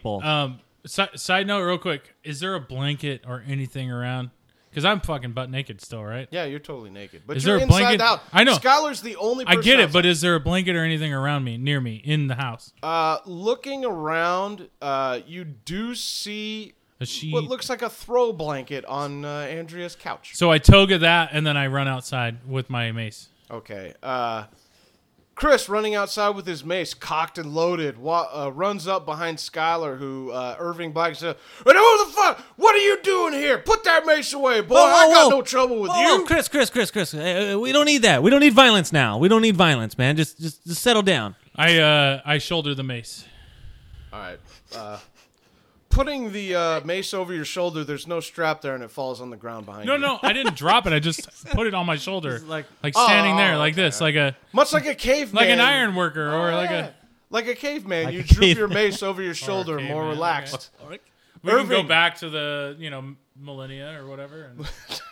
Side note, real quick: is there a blanket or anything around? Because I'm fucking butt naked still, right? Yeah, you're totally naked. But Is you're there a inside blanket? the house. I know. Skylar's the only person I get it, outside. but is there a blanket or anything around me, near me, in the house? Looking around, you do see A sheet. what looks like a throw blanket on Andrea's couch. So I toga that, and then I run outside with my mace. Okay. Chris, running outside with his mace, cocked and loaded, runs up behind Skylar, who Irving Black says, "Who the fuck? What are you doing here? Put that mace away, boy. I got no trouble with you." Chris. We don't need that. We don't need violence now. We don't need violence, man. Just settle down. I shoulder the mace. All right. Putting the mace over your shoulder, there's no strap there, and it falls on the ground behind you. No, I didn't drop it. I just put it on my shoulder, Just like- standing there, like okay. this, like Much like a caveman. an iron worker, or Like a caveman. Like you a droop your caveman. mace over your shoulder, more caveman, relaxed. We can go Irving. back to the millennia or whatever. And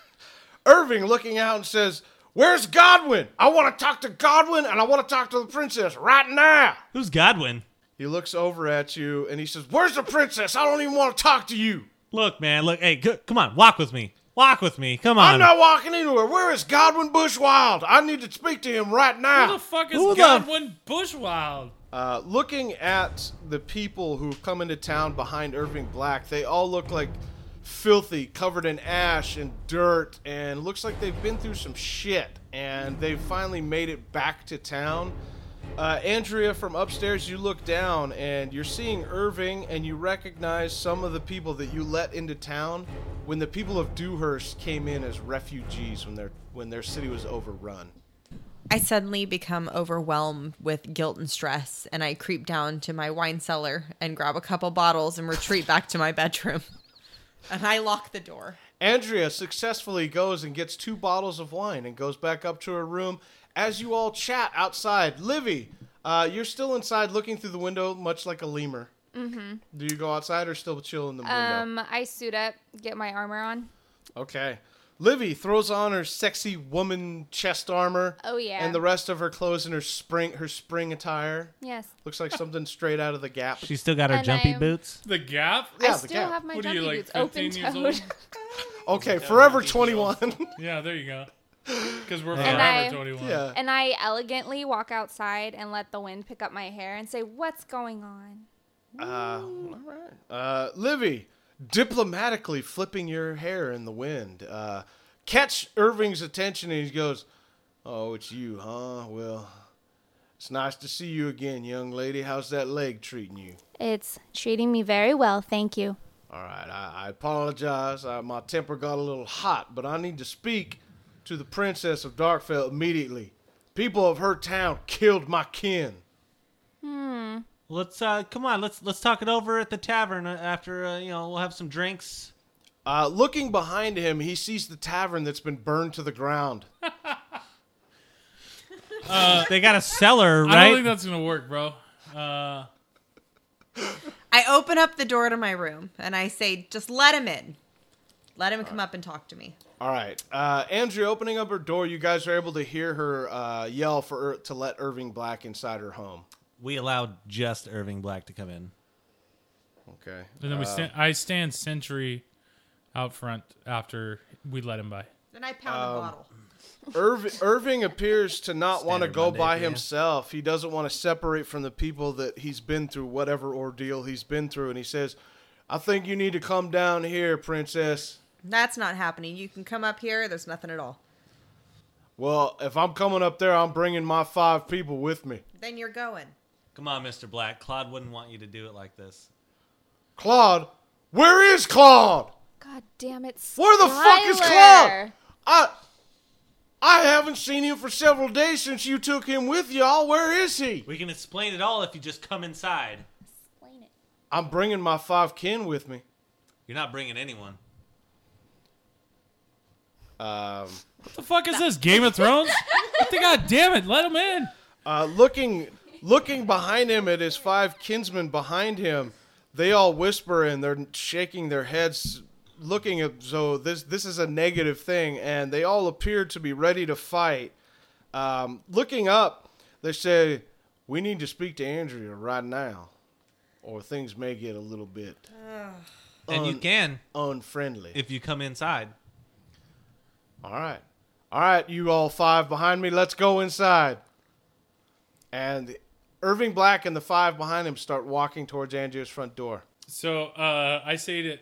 Irving looking out and says, "Where's Godwin? I want to talk to Godwin, and I want to talk to the princess right now." Who's Godwin? He looks over at you, and he says, "Where's the princess? I don't even want to talk to you." Look, man. Look. Hey, come on. Walk with me. Come on. I'm not walking anywhere. Where is Godwin Bushwild? I need to speak to him right who now. the fuck is Who the- Godwin Bushwild? Looking at the people who've come into town behind Irving Black, they all look like filthy, covered in ash and dirt, and looks like they've been through some shit, and they've finally made it back to town. Andrea, from upstairs, you look down, and you're seeing Irving, and you recognize some of the people that you let into town when the people of Dewhurst came in as refugees when their city was overrun. I suddenly become overwhelmed with guilt and stress, and I creep down to my wine cellar and grab a couple bottles and retreat back to my bedroom. And I lock the door. Andrea successfully goes and gets 2 bottles of wine and goes back up to her room. As you all chat outside, Livy, you're still inside looking through the window, much like a lemur. Mm-hmm. Do you go outside or still chill in the window? I suit up, get my armor on. Okay. Livy throws on her sexy woman chest armor. Oh, yeah. And the rest of her clothes in her spring attire. Yes. Looks like something straight out of the Gap. She's still got her And jumpy I'm- boots. The Gap? Yeah, I the still Gap. have my What are jumpy you, like, boots 15 years open old? toed. Okay, forever 21. Yeah, there you go. Because we're And forever 21. Yeah. And I elegantly walk outside and let the wind pick up my hair and say, "What's going on?" All right. Livy, diplomatically flipping your hair in the wind. Catch Irving's attention and he goes, "Oh, it's you, huh? Well, it's nice to see you again, young lady. How's that leg treating you?" It's treating me very well, thank you. All right, I apologize. My temper got a little hot, but I need to speak to the Princess of Darkfell immediately. People of her town killed my kin. Let's come on. Let's talk it over at the tavern after we'll have some drinks. Looking behind him, he sees the tavern that's been burned to the ground. They got a cellar, I right? don't think that's going to work, bro. I open up the door to my room and I say, just let him in. Let him come up and talk to me. All right. Andrea, opening up her door, you guys are able to hear her yell to let Irving Black inside her home. We allowed just Irving Black to come in. Okay. And then I stand sentry out front after we let him by. Then I pound a bottle. Irving appears to not want to Standard go Monday by for you. himself. He doesn't want to separate from the people that he's been through, whatever ordeal he's been through. And he says, "I think you need to come down here, Princess." That's not happening. You can come up here. There's nothing at all. "Well, if I'm coming up there, I'm bringing my 5 people with me." Then you're going. Come on, Mr. Black. Claude wouldn't want you to do it like this. "Claude? Where is Claude? God damn it, Where the fuck is Skylar! Claude? I haven't seen him for several days since you took him with y'all. Where is he?" We can explain it all if you just come inside. Explain it. "I'm bringing my 5 kin with me." You're not bringing anyone. What the fuck is this, Game of Thrones? God damn it, let him in. Looking behind him at his 5 kinsmen behind him, they all whisper and they're shaking their heads, looking at so this is a negative thing, and they all appear to be ready to fight. Looking up, they say, "We need to speak to Andrea right now, or things may get a little bit And you can unfriendly." if you come inside. All right, you all 5 behind me, let's go inside. And Irving Black and the 5 behind him start walking towards Andrea's front door. So I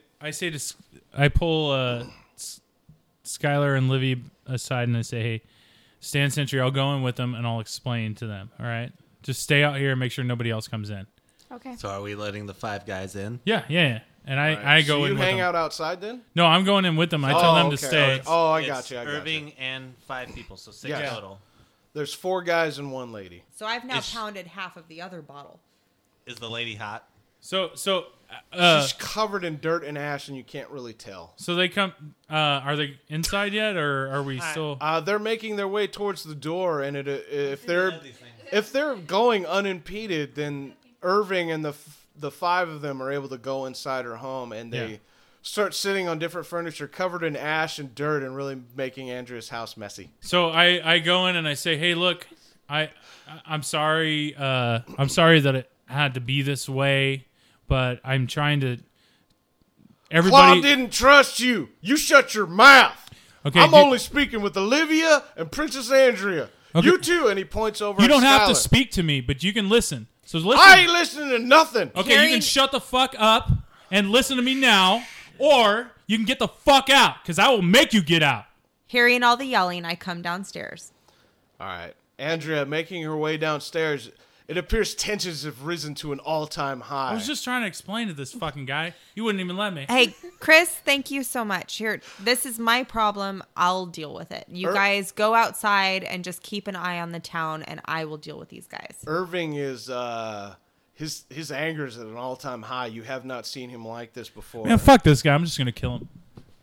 pull Skylar and Livy aside and I say, "Hey, stand sentry. I'll go in with them and I'll explain to them. All right, just stay out here and make sure nobody else comes in." Okay. So are we letting the 5 guys in? Yeah. And I go so in you with hang them. out outside then? No, I'm going in with them. I tell them to okay, stay. okay. Oh, I It's got you. Irving and 5 people, so 6 Yeah. total. There's 4 guys and 1 lady. So I've now Is- pounded half of the other bottle. Is the lady hot? So She's covered in dirt and ash, and you can't really tell. so they come. Are they inside yet, or are we Hi. still? They're making their way towards the door, and if they're going unimpeded, then Irving and the 5 of them are able to go inside her home, and they start sitting on different furniture covered in ash and dirt, and really making Andrea's house messy. So I go in and I say, "Hey, look, I'm sorry. I'm sorry that it had to be this way, but I'm trying to." Everybody Claude didn't trust you. You shut your mouth. Okay, I'm you- only speaking with Olivia and Princess Andrea. Okay. You two, and he points over. You at don't have to Skylar. speak to me, but you can listen. So listen. I ain't listening to nothing. Okay, you Hearing- can shut the fuck up and listen to me now, or you can get the fuck out, because I will make you get out. Hearing all the yelling, I come downstairs. All right. Andrea making her way downstairs. It appears tensions have risen to an all-time high. I was just trying to explain to this fucking guy. He wouldn't even let me. Hey, Chris, thank you so much. Here, this is my problem. I'll deal with it. You guys go outside and just keep an eye on the town, and I will deal with these guys. Irving is his anger is at an all-time high. You have not seen him like this before. Man, fuck this guy. I'm just gonna kill him.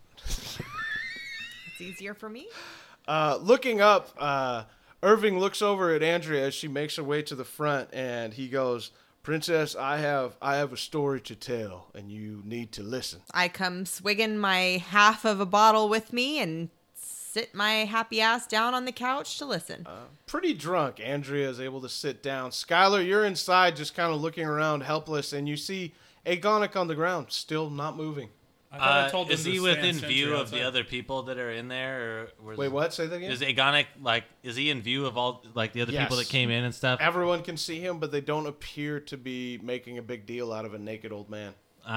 It's easier for me. Looking up, Irving looks over at Andrea as she makes her way to the front, and he goes, "Princess, I have a story to tell, and you need to listen." I come swigging my half of a bottle with me and sit my happy ass down on the couch to listen. Pretty drunk, Andrea is able to sit down. Skylar, you're inside just kind of looking around helpless, and you see Agonic on the ground, still not moving. I thought I told Is them he to within stand view sentry of the outside. other people that are in there? Or Wait, what? Say that again? Is Agonic, is he in view of all, the other people that Yes. came in and stuff? Everyone can see him, but they don't appear to be making a big deal out of a naked old man.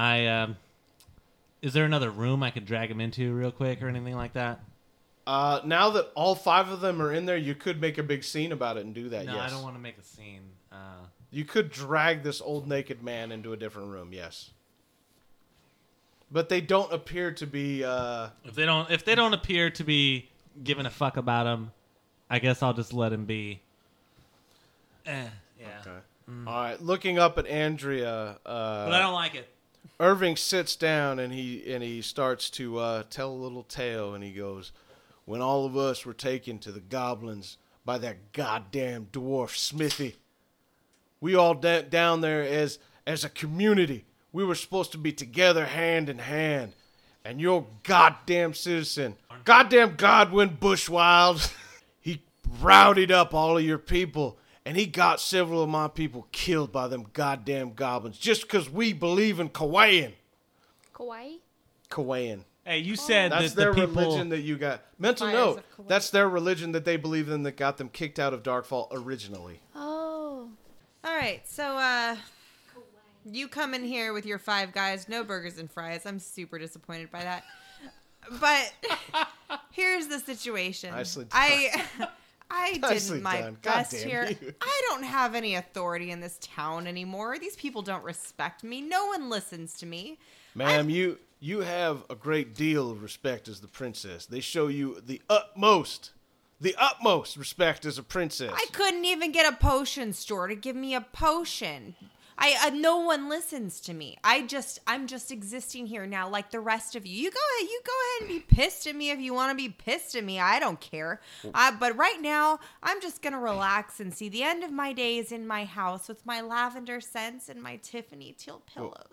Is there another room I could drag him into real quick or anything like that? Now that all 5 of them are in there, you could make a big scene about it and do that, No, yes. I don't want to make a scene. You could drag this old naked man into a different room, yes. But they don't appear to be, If they don't appear to be giving a fuck about him, I guess I'll just let him be. Yeah. Okay. All right, looking up at Andrea, But I don't like it. Irving sits down and he starts to tell a little tale, and he goes, "When all of us were taken to the goblins by that goddamn dwarf Smithy, we all down there as a community. We were supposed to be together hand in hand. And your goddamn citizen, goddamn Godwin Bushwild, he rowdied up all of your people, and he got several of my people killed by them goddamn goblins just because we believe in Kawayan." Kauai? Kawayan. Hey, you said That's that their the people. religion that you got. Mental Fires note, of Kauai. that's their religion that they believe in that got them kicked out of Darkfall originally. Oh. All right, so you come in here with your 5 guys, no burgers and fries. I'm super disappointed by that. But here's the situation. Nicely done. I Nicely did my done. God best damn here. you. I don't have any authority in this town anymore. These people don't respect me. No one listens to me. Ma'am, you have a great deal of respect as the princess. They show you the utmost respect as a princess. I couldn't even get a potion store to give me a potion. No one listens to me. I'm just existing here now like the rest of you. You go ahead and be pissed at me if you want to be pissed at me. I don't care. But right now, I'm just going to relax and see the end of my days in my house with my lavender scents and my Tiffany teal pillows.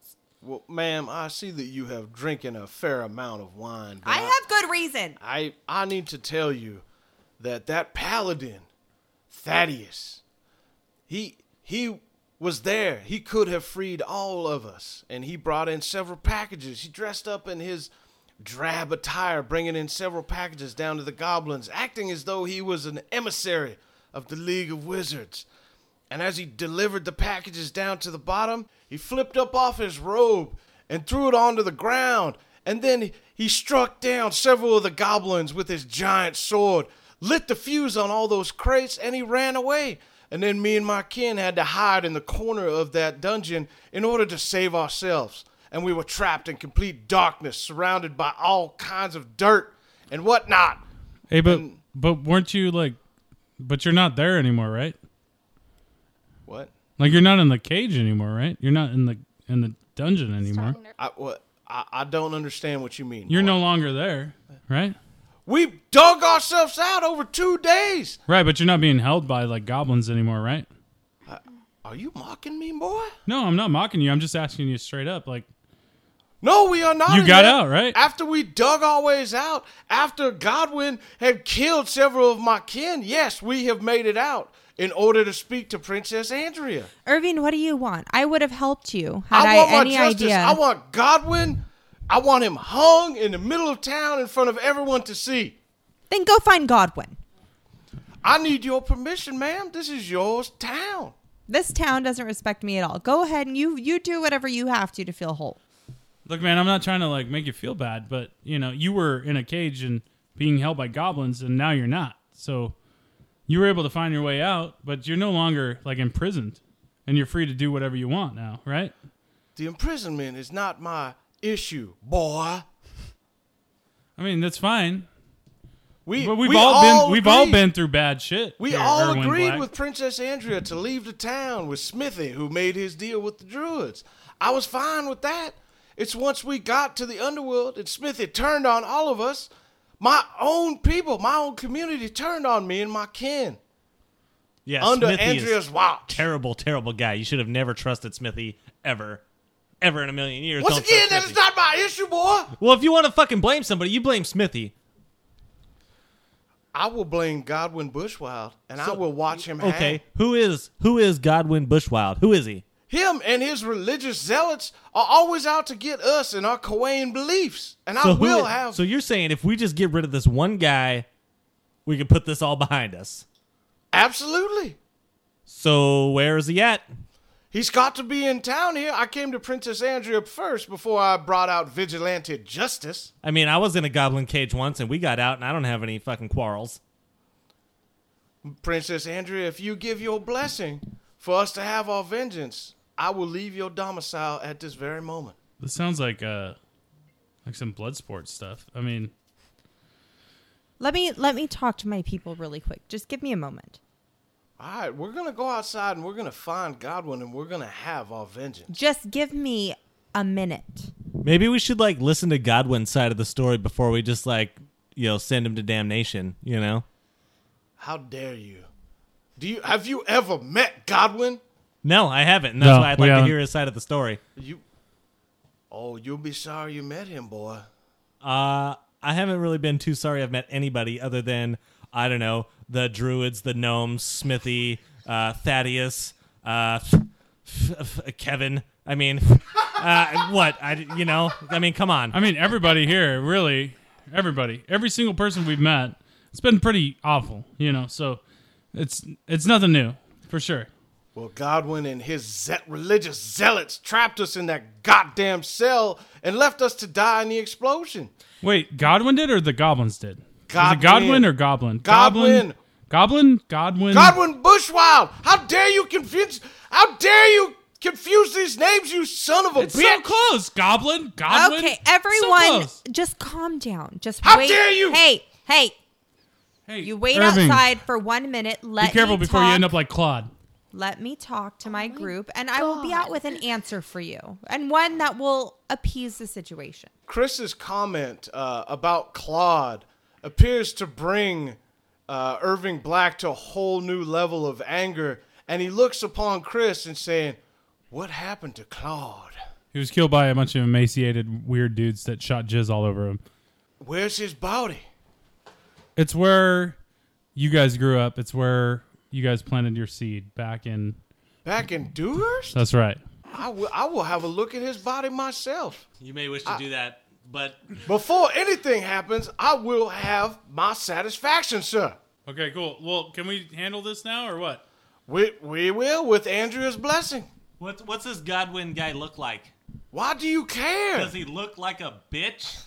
Well, ma'am, I see that you have drinking a fair amount of wine. But I have good reason. I need to tell you that paladin, Thaddeus, he was there. He could have freed all of us, and he brought in several packages. He dressed up in his drab attire, bringing in several packages down to the goblins, acting as though he was an emissary of the League of Wizards. And as he delivered the packages down to the bottom, he flipped up off his robe and threw it onto the ground. And then he struck down several of the goblins with his giant sword, lit the fuse on all those crates, and he ran away. And then me and my kin had to hide in the corner of that dungeon in order to save ourselves. And we were trapped in complete darkness, surrounded by all kinds of dirt and whatnot. Hey, but weren't you like? But you're not there anymore, right? What? Like you're not in the cage anymore, right? You're not in the dungeon anymore. I don't understand what you mean. You're boy. no longer there, right? We dug ourselves out over 2 days. Right, but you're not being held by like goblins anymore, right? Are you mocking me, boy? No, I'm not mocking you. I'm just asking you straight up. Like, No, we are not. You got out, right? After we dug our ways out, after Godwin had killed several of my kin, yes, we have made it out in order to speak to Princess Andrea. Irving, what do you want? I would have helped you had I want my any justice. idea. I want Godwin. I want him hung in the middle of town in front of everyone to see. Then go find Godwin. I need your permission, ma'am. This is your town. This town doesn't respect me at all. Go ahead and you do whatever you have to feel whole. look, man, I'm not trying to like make you feel bad, but you know, you were in a cage and being held by goblins, and now you're not. So you were able to find your way out, but you're no longer like imprisoned, and you're free to do whatever you want now, right? The imprisonment is not my issue, boy. I mean, that's fine. We've But we've all been through bad shit. We here, all Erwin agreed Black. with Princess Andrea to leave the town with Smithy, who made his deal with the Druids. I was fine with that. It's once we got to the underworld and Smithy turned on all of us, my own people, my own community turned on me and my kin. Yeah, Under Smithy Andrea's is watch. terrible, terrible guy. You should have never trusted Smithy ever in a million years. Once Don't again, trust that Smithy. is not my issue, boy. Well, if you want to fucking blame somebody, you blame Smithy. I will blame Godwin Bushwild, and I will watch him hang. Okay, who is Godwin Bushwild? Who is he? Him and his religious zealots are always out to get us and our Kawain beliefs. And I So will have... So you're saying if we just get rid of this one guy, we can put this all behind us? Absolutely. So where is he at? He's got to be in town here. I came to Princess Andrea first before I brought out vigilante justice. I mean, I was in a goblin cage once and we got out and I don't have any fucking quarrels. Princess Andrea, if you give your blessing for us to have our vengeance, I will leave your domicile at this very moment. This sounds like some blood sport stuff. I mean, Let me talk to my people really quick. Just give me a moment. All right, we're going to go outside and we're going to find Godwin and we're going to have our vengeance. Just give me a minute. Maybe we should like listen to Godwin's side of the story before we just like, send him to damnation, How dare you? Have you ever met Godwin? No, I haven't. And that's No, why I'd we like to haven't. hear his side of the story. You'll be sorry you met him, boy. I haven't really been too sorry I've met anybody other than, I don't know, the druids, the gnomes, Smithy, Thaddeus, Kevin. I mean, what? I mean, come on. I mean, everybody here, really, everybody, every single person we've met, it's been pretty awful, So it's nothing new, for sure. Well, Godwin and his religious zealots trapped us in that goddamn cell and left us to die in the explosion. Wait, Godwin did or the goblins did? Godwin. Was it Godwin or Goblin? Godwin. Godwin? Godwin Bushwild. How dare you confuse these names, you son of a It's bitch. so close. Goblin? Godwin? Okay, So everyone, close. just calm down. Just How wait. dare you! Hey, Hey, you wait Irving, outside for 1 minute. Be Let careful me before you talk. end up like Claude. Let me talk to my group, and I will be out with an answer for you, and one that will appease the situation. Chris's comment about Claude appears to bring Irving Black to a whole new level of anger, and he looks upon Chris and saying, "What happened to Claude?" He was killed by a bunch of emaciated, weird dudes that shot jizz all over him. Where's his body? It's where you guys grew up. It's where you guys planted your seed back in. Back in Dewhurst? That's right. I will have a look at his body myself. You may wish to do that, but Before anything happens, I will have my satisfaction, sir. Okay, cool. Well, can we handle this now or what? We will, with Andrea's blessing. what's this Godwin guy look like? Why do you care? Does he look like a bitch?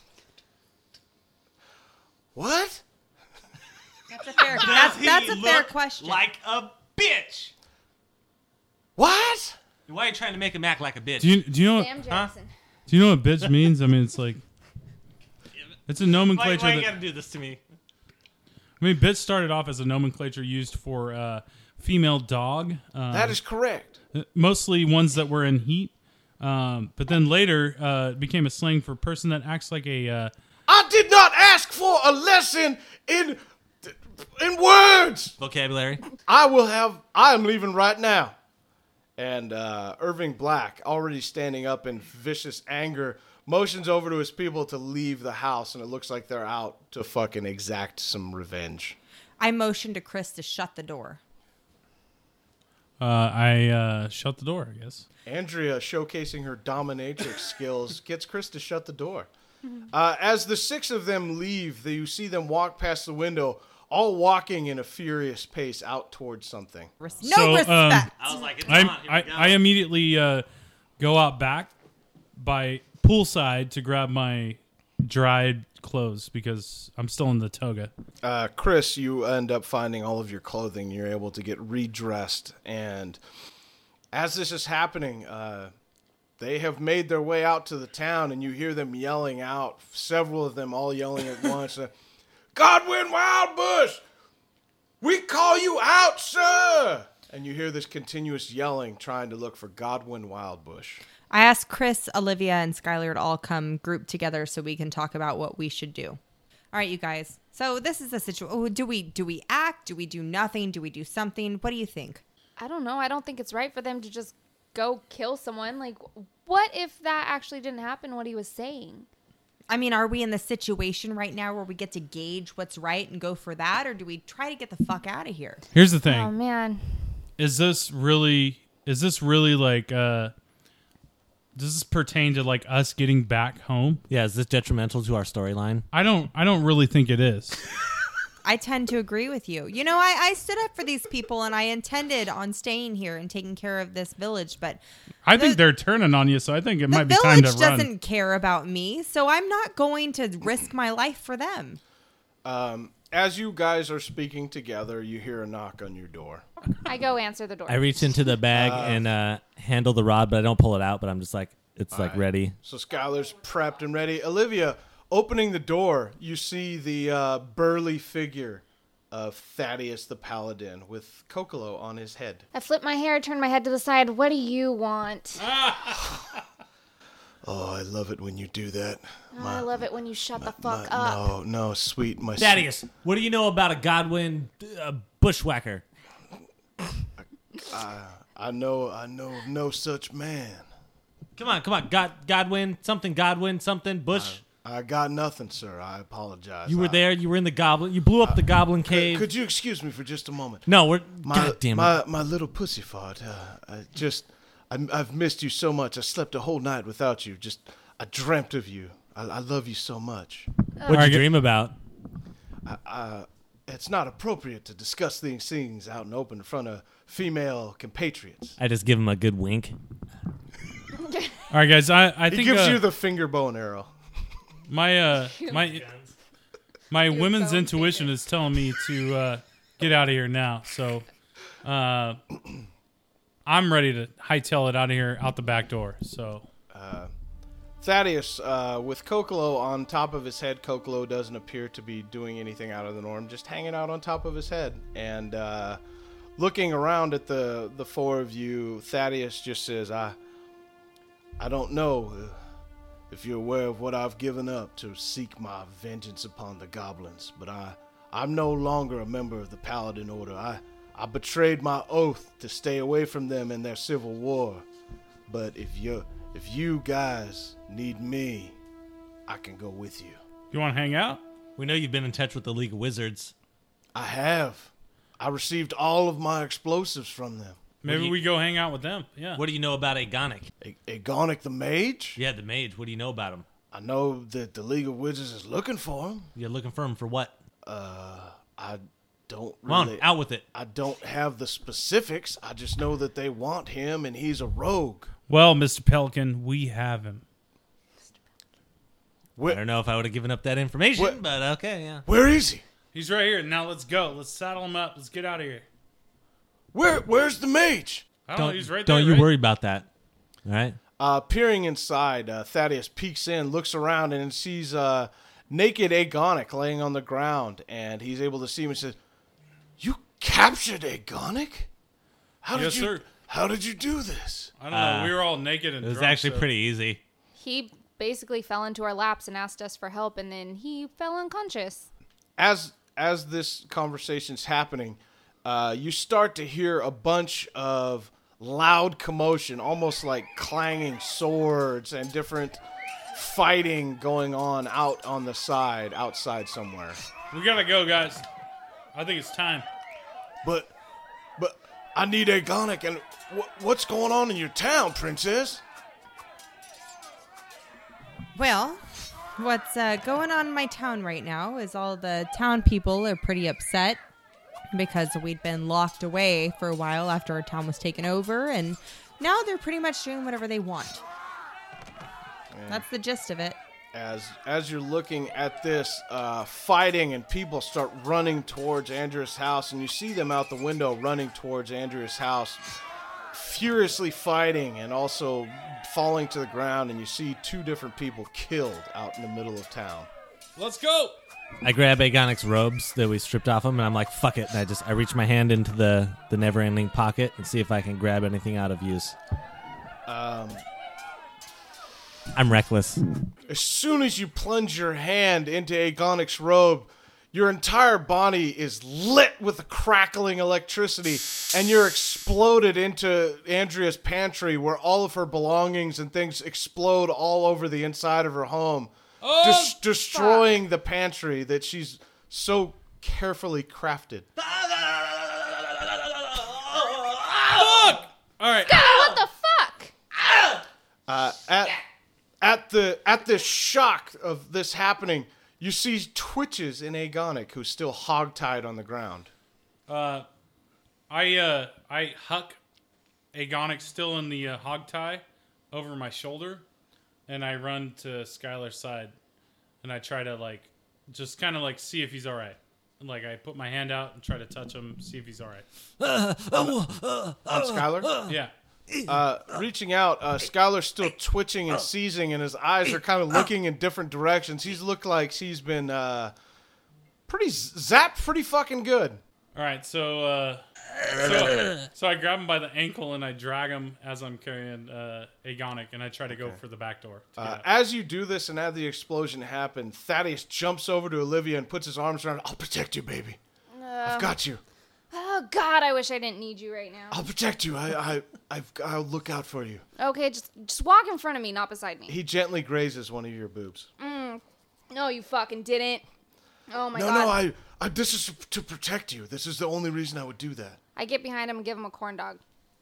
What? That's a fair. Does he that's a fair look question. like a bitch? What? Why are you trying to make him act like a bitch? Do you know Sam Jackson. do you know what bitch means? I mean, it's like it's a why nomenclature. you that, gotta do this to me? I mean, bitch started off as a nomenclature used for female dog. That is correct. Mostly ones that were in heat. But then later it became a slang for person that acts like a. I did not ask for a lesson in words. Vocabulary. I am leaving right now. And Irving Black, already standing up in vicious anger, motions over to his people to leave the house, and it looks like they're out to fucking exact some revenge. I motioned to Chris to shut the door. I shut the door, I guess. Andrea, showcasing her dominatrix skills, gets Chris to shut the door. As the six of them leave, you see them walk past the window, all walking in a furious pace out towards something. No So, respect. I was like, it's on. Here we go. I immediately go out back by poolside to grab my dried clothes because I'm still in the toga. Chris, you end up finding all of your clothing. You're able to get redressed. And as this is happening, they have made their way out to the town, and you hear them yelling out, several of them all yelling at once. Godwin Wildbush, we call you out, sir! And you hear this continuous yelling, trying to look for Godwin Wildbush. I asked Chris, Olivia, and Skylar to all come group together so we can talk about what we should do. All right, you guys. So this is the situation. Oh, do we act? Do we do nothing? Do we do something? What do you think? I don't know. I don't think it's right for them to just go kill someone. Like, what if that actually didn't happen, what he was saying? I mean, are we in the situation right now where we get to gauge what's right and go for that? Or do we try to get the fuck out of here? Here's the thing. Oh, man. Is this really like does this pertain to like us getting back home? Yeah, is this detrimental to our storyline? I don't really think it is. I tend to agree with you. You know, I stood up for these people and I intended on staying here and taking care of this village, but I think they're turning on you, so I think it the might be time to village run. doesn't care about me, so I'm not going to risk my life for them. As you guys are speaking together, you hear a knock on your door. I go answer the door. I reach into the bag and handle the rod, but I don't pull it out, but I'm just like, it's like ready. So Skylar's prepped and ready. Olivia, opening the door, you see the burly figure of Thaddeus the Paladin with Kokolo on his head. I flip my hair, turn my head to the side. What do you want? Oh, I love it when you do that. Oh, I love it when you shut the fuck up. No, sweet. My Thaddeus, what do you know about a Godwin bushwhacker? I know of no such man. Come on. Godwin, something, Bush. I got nothing, sir. I apologize. You were there. You were in the goblin. You blew up the goblin cave. Could you excuse me for just a moment? No, we're. My, God damn it. my little pussy fart. I've missed you so much. I slept a whole night without you. I dreamt of you. I love you so much. What'd you dream about? It's not appropriate to discuss these things out in open in front of female compatriots. I just give him a good wink. All right, guys. I He think gives you the finger bow and arrow. my women's intuition is telling me to get out of here now. So I'm ready to hightail it out of here, out the back door. So Thaddeus, with Kokolo on top of his head, Kokolo doesn't appear to be doing anything out of the norm, just hanging out on top of his head. And looking around at the four of you, Thaddeus just says, I don't know if you're aware of what I've given up to seek my vengeance upon the goblins, but I'm no longer a member of the Paladin Order. I betrayed my oath to stay away from them in their civil war. But if if you guys need me, I can go with you. You want to hang out? We know you've been in touch with the League of Wizards. I have. I received all of my explosives from them. Maybe we go hang out with them. Yeah. What do you know about Agonic? Agonic the Mage? Yeah, the mage. What do you know about him? I know that the League of Wizards is looking for him. You're looking for him for what? I don't Come on, really... out with it. I don't have the specifics. I just know that they want him, and he's a rogue. Well, Mr. Pelican, we have him. I don't know if I would have given up that information, but okay, yeah. Where is he? He's right here. Now let's go. Let's saddle him up. Let's get out of here. Where's the mage? I don't know. He's right there. Don't you right? worry about that. All right? Peering inside, Thaddeus peeks in, looks around, and sees naked Agonic laying on the ground. And he's able to see him and says, "You captured Agonic? Yes, sir. How did you do this?" I don't know. We were all naked and It was drunk, actually so- pretty easy. He basically fell into our laps and asked us for help, and then he fell unconscious. As this conversation's happening, you start to hear a bunch of loud commotion, almost like clanging swords and different fighting going on out on the side, outside somewhere. We gotta go, guys. I think it's time. But I need Agonic, and what's going on in your town, Princess? Well, what's going on in my town right now is all the town people are pretty upset because we'd been locked away for a while after our town was taken over, and now they're pretty much doing whatever they want. That's the gist of it. As you're looking at this, fighting and people start running towards Andrea's house, and you see them out the window running towards Andrea's house, furiously fighting and also falling to the ground, and you see two different people killed out in the middle of town. Let's go. I grab Agonic's robes that we stripped off him, and I'm like, fuck it. And I reach my hand into the never-ending pocket and see if I can grab anything out of use. I'm reckless. As soon as you plunge your hand into Agonic's robe, your entire body is lit with a crackling electricity, and you're exploded into Andrea's pantry, where all of her belongings and things explode all over the inside of her home, destroying the pantry that she's so carefully crafted. All right. What the fuck? At the shock of this happening, you see twitches in Agonic, who's still hogtied on the ground. I huck Agonic still in the hog tie over my shoulder, and I run to Skylar's side, and I try to just kind of see if he's all right. And I put my hand out and try to touch him, see if he's all right. On Skylar? Yeah. Reaching out, Skylar's still twitching and seizing, and his eyes are kind of looking in different directions. He's looked like he's been zapped pretty fucking good. All right, so I grab him by the ankle and I drag him as I'm carrying Agonic, and I try to go for the back door. As you do this and have the explosion happen, Thaddeus jumps over to Olivia and puts his arms around her. "I'll protect you, baby. I've got you. Oh, God, I wish I didn't need you right now. I'll protect you. I'll look out for you." Okay, just walk in front of me, not beside me. He gently grazes one of your boobs. No, you fucking didn't. Oh, my No, God. this is to protect you. This is the only reason I would do that. I get behind him and give him a corn dog.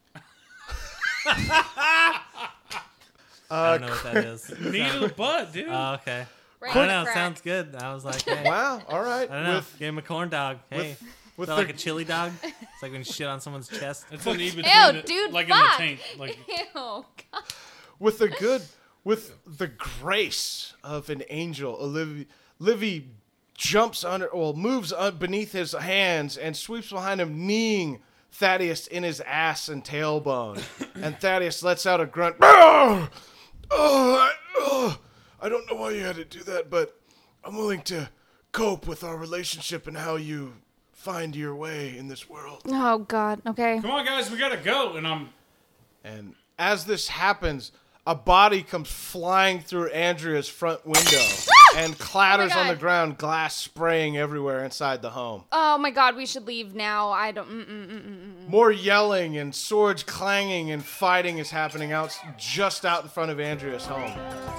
I don't know what that is. Knee to the butt, dude. Oh, okay. Right I don't in the know. crack. Sounds good. I was like, hey. Wow, all right. I don't know. Give him a corn dog. Hey. with Is that the- like a chili dog? It's like when you shit on someone's chest. It's an E between Ew, it, dude, like fuck. in the taint. Ew, God. with the grace of an angel, Livy jumps moves beneath his hands and sweeps behind him, kneeing Thaddeus in his ass and tailbone. And Thaddeus lets out a grunt. I don't know why you had to do that, but I'm willing to cope with our relationship and how you find your way in this world. Oh, God. Okay. Come on, guys, we gotta go. And And as this happens, a body comes flying through Andrea's front window and clatters on the God. ground, glass spraying everywhere inside the home. Oh my God, we should leave now. I don't. More yelling and swords clanging and fighting is happening just out in front of Andrea's home.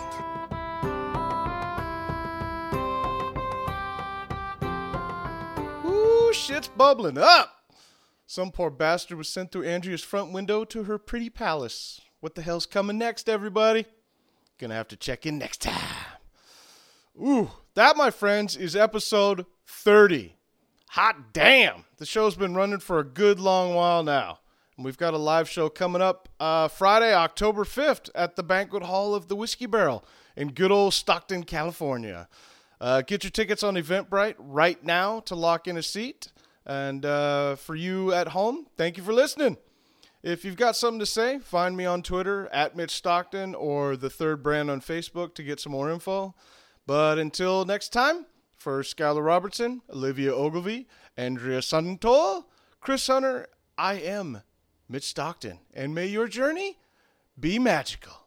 Ooh, shit's bubbling up. Some poor bastard was sent through Andrea's front window to her pretty palace. What the hell's coming next, everybody? Gonna have to check in next time. Ooh, that, my friends, is episode 30. Hot damn. The show's been running for a good long while now. And we've got a live show coming up Friday, October 5th at the Banquet Hall of the Whiskey Barrel in good old Stockton, California. Get your tickets on Eventbrite right now to lock in a seat. And for you at home, thank you for listening. If you've got something to say, find me on Twitter at Mitch Stockton or The Third Brand on Facebook to get some more info. But until next time, for Skylar Robertson, Olivia Ogilvie, Andrea Santor, Chris Hunter, I am Mitch Stockton. And may your journey be magical.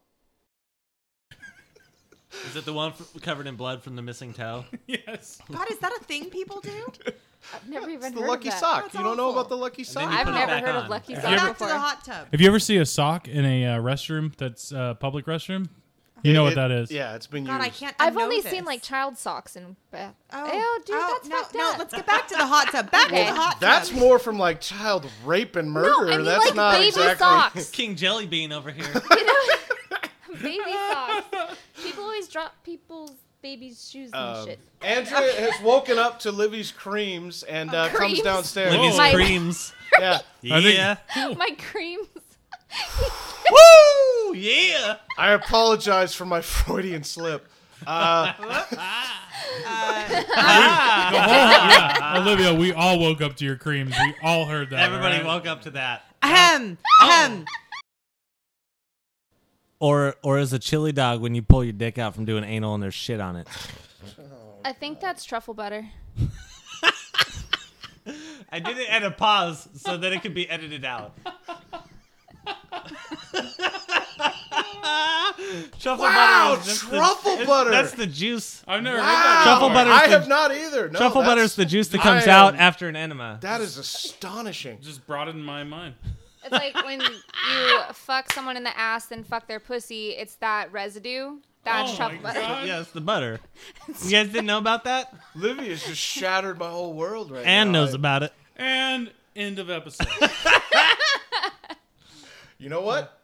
Is it the one covered in blood from the missing toe? Yes. God, is that a thing people do? I've never even It's the heard Lucky of that. sock. That's You don't know awful. about the Lucky sock? you I've put it never back heard on. of Lucky If Sock you ever- Back to before. the hot tub. If you ever see a sock in a restroom that's a public restroom, you know what that is. Yeah, it's been God, I used. can't. I've unknow only this. seen like child socks in bath. Oh, Ew, dude, that's no, fucked no. up. Let's get back to the hot tub. Back Okay. to the hot tub. That's more from like child rape and murder. No, I mean That's like not baby exactly. socks. King Jelly Bean over here. Baby socks. People always drop people's babies' shoes and shit. Andrea has woken up to Livy's creams and comes Creams? downstairs. Livy's My- creams. Yeah. Yeah. My creams. Woo! Yeah. I apologize for my Freudian slip. Olivia, we all woke up to your creams. We all heard that. Everybody all right? woke up to that. Ahem. Ahem. Or as a chili dog when you pull your dick out from doing anal and there's shit on it. I think that's truffle butter. I did it at a pause so that it could be edited out. Truffle Wow, butter. is just truffle butter. That's the juice. I've never heard Wow. that. Truffle before. butter- I the- have not either. No, Truffle butter that's- is the juice that I comes am- out after an enema. That is astonishing. Just broadened my mind. It's like when you fuck someone in the ass and fuck their pussy, it's that residue. That's Oh truffle my butter. God. Yeah, it's the butter. You guys didn't know about that? Livy's just shattered my whole world right now. Ann knows about it. And end of episode. You know what?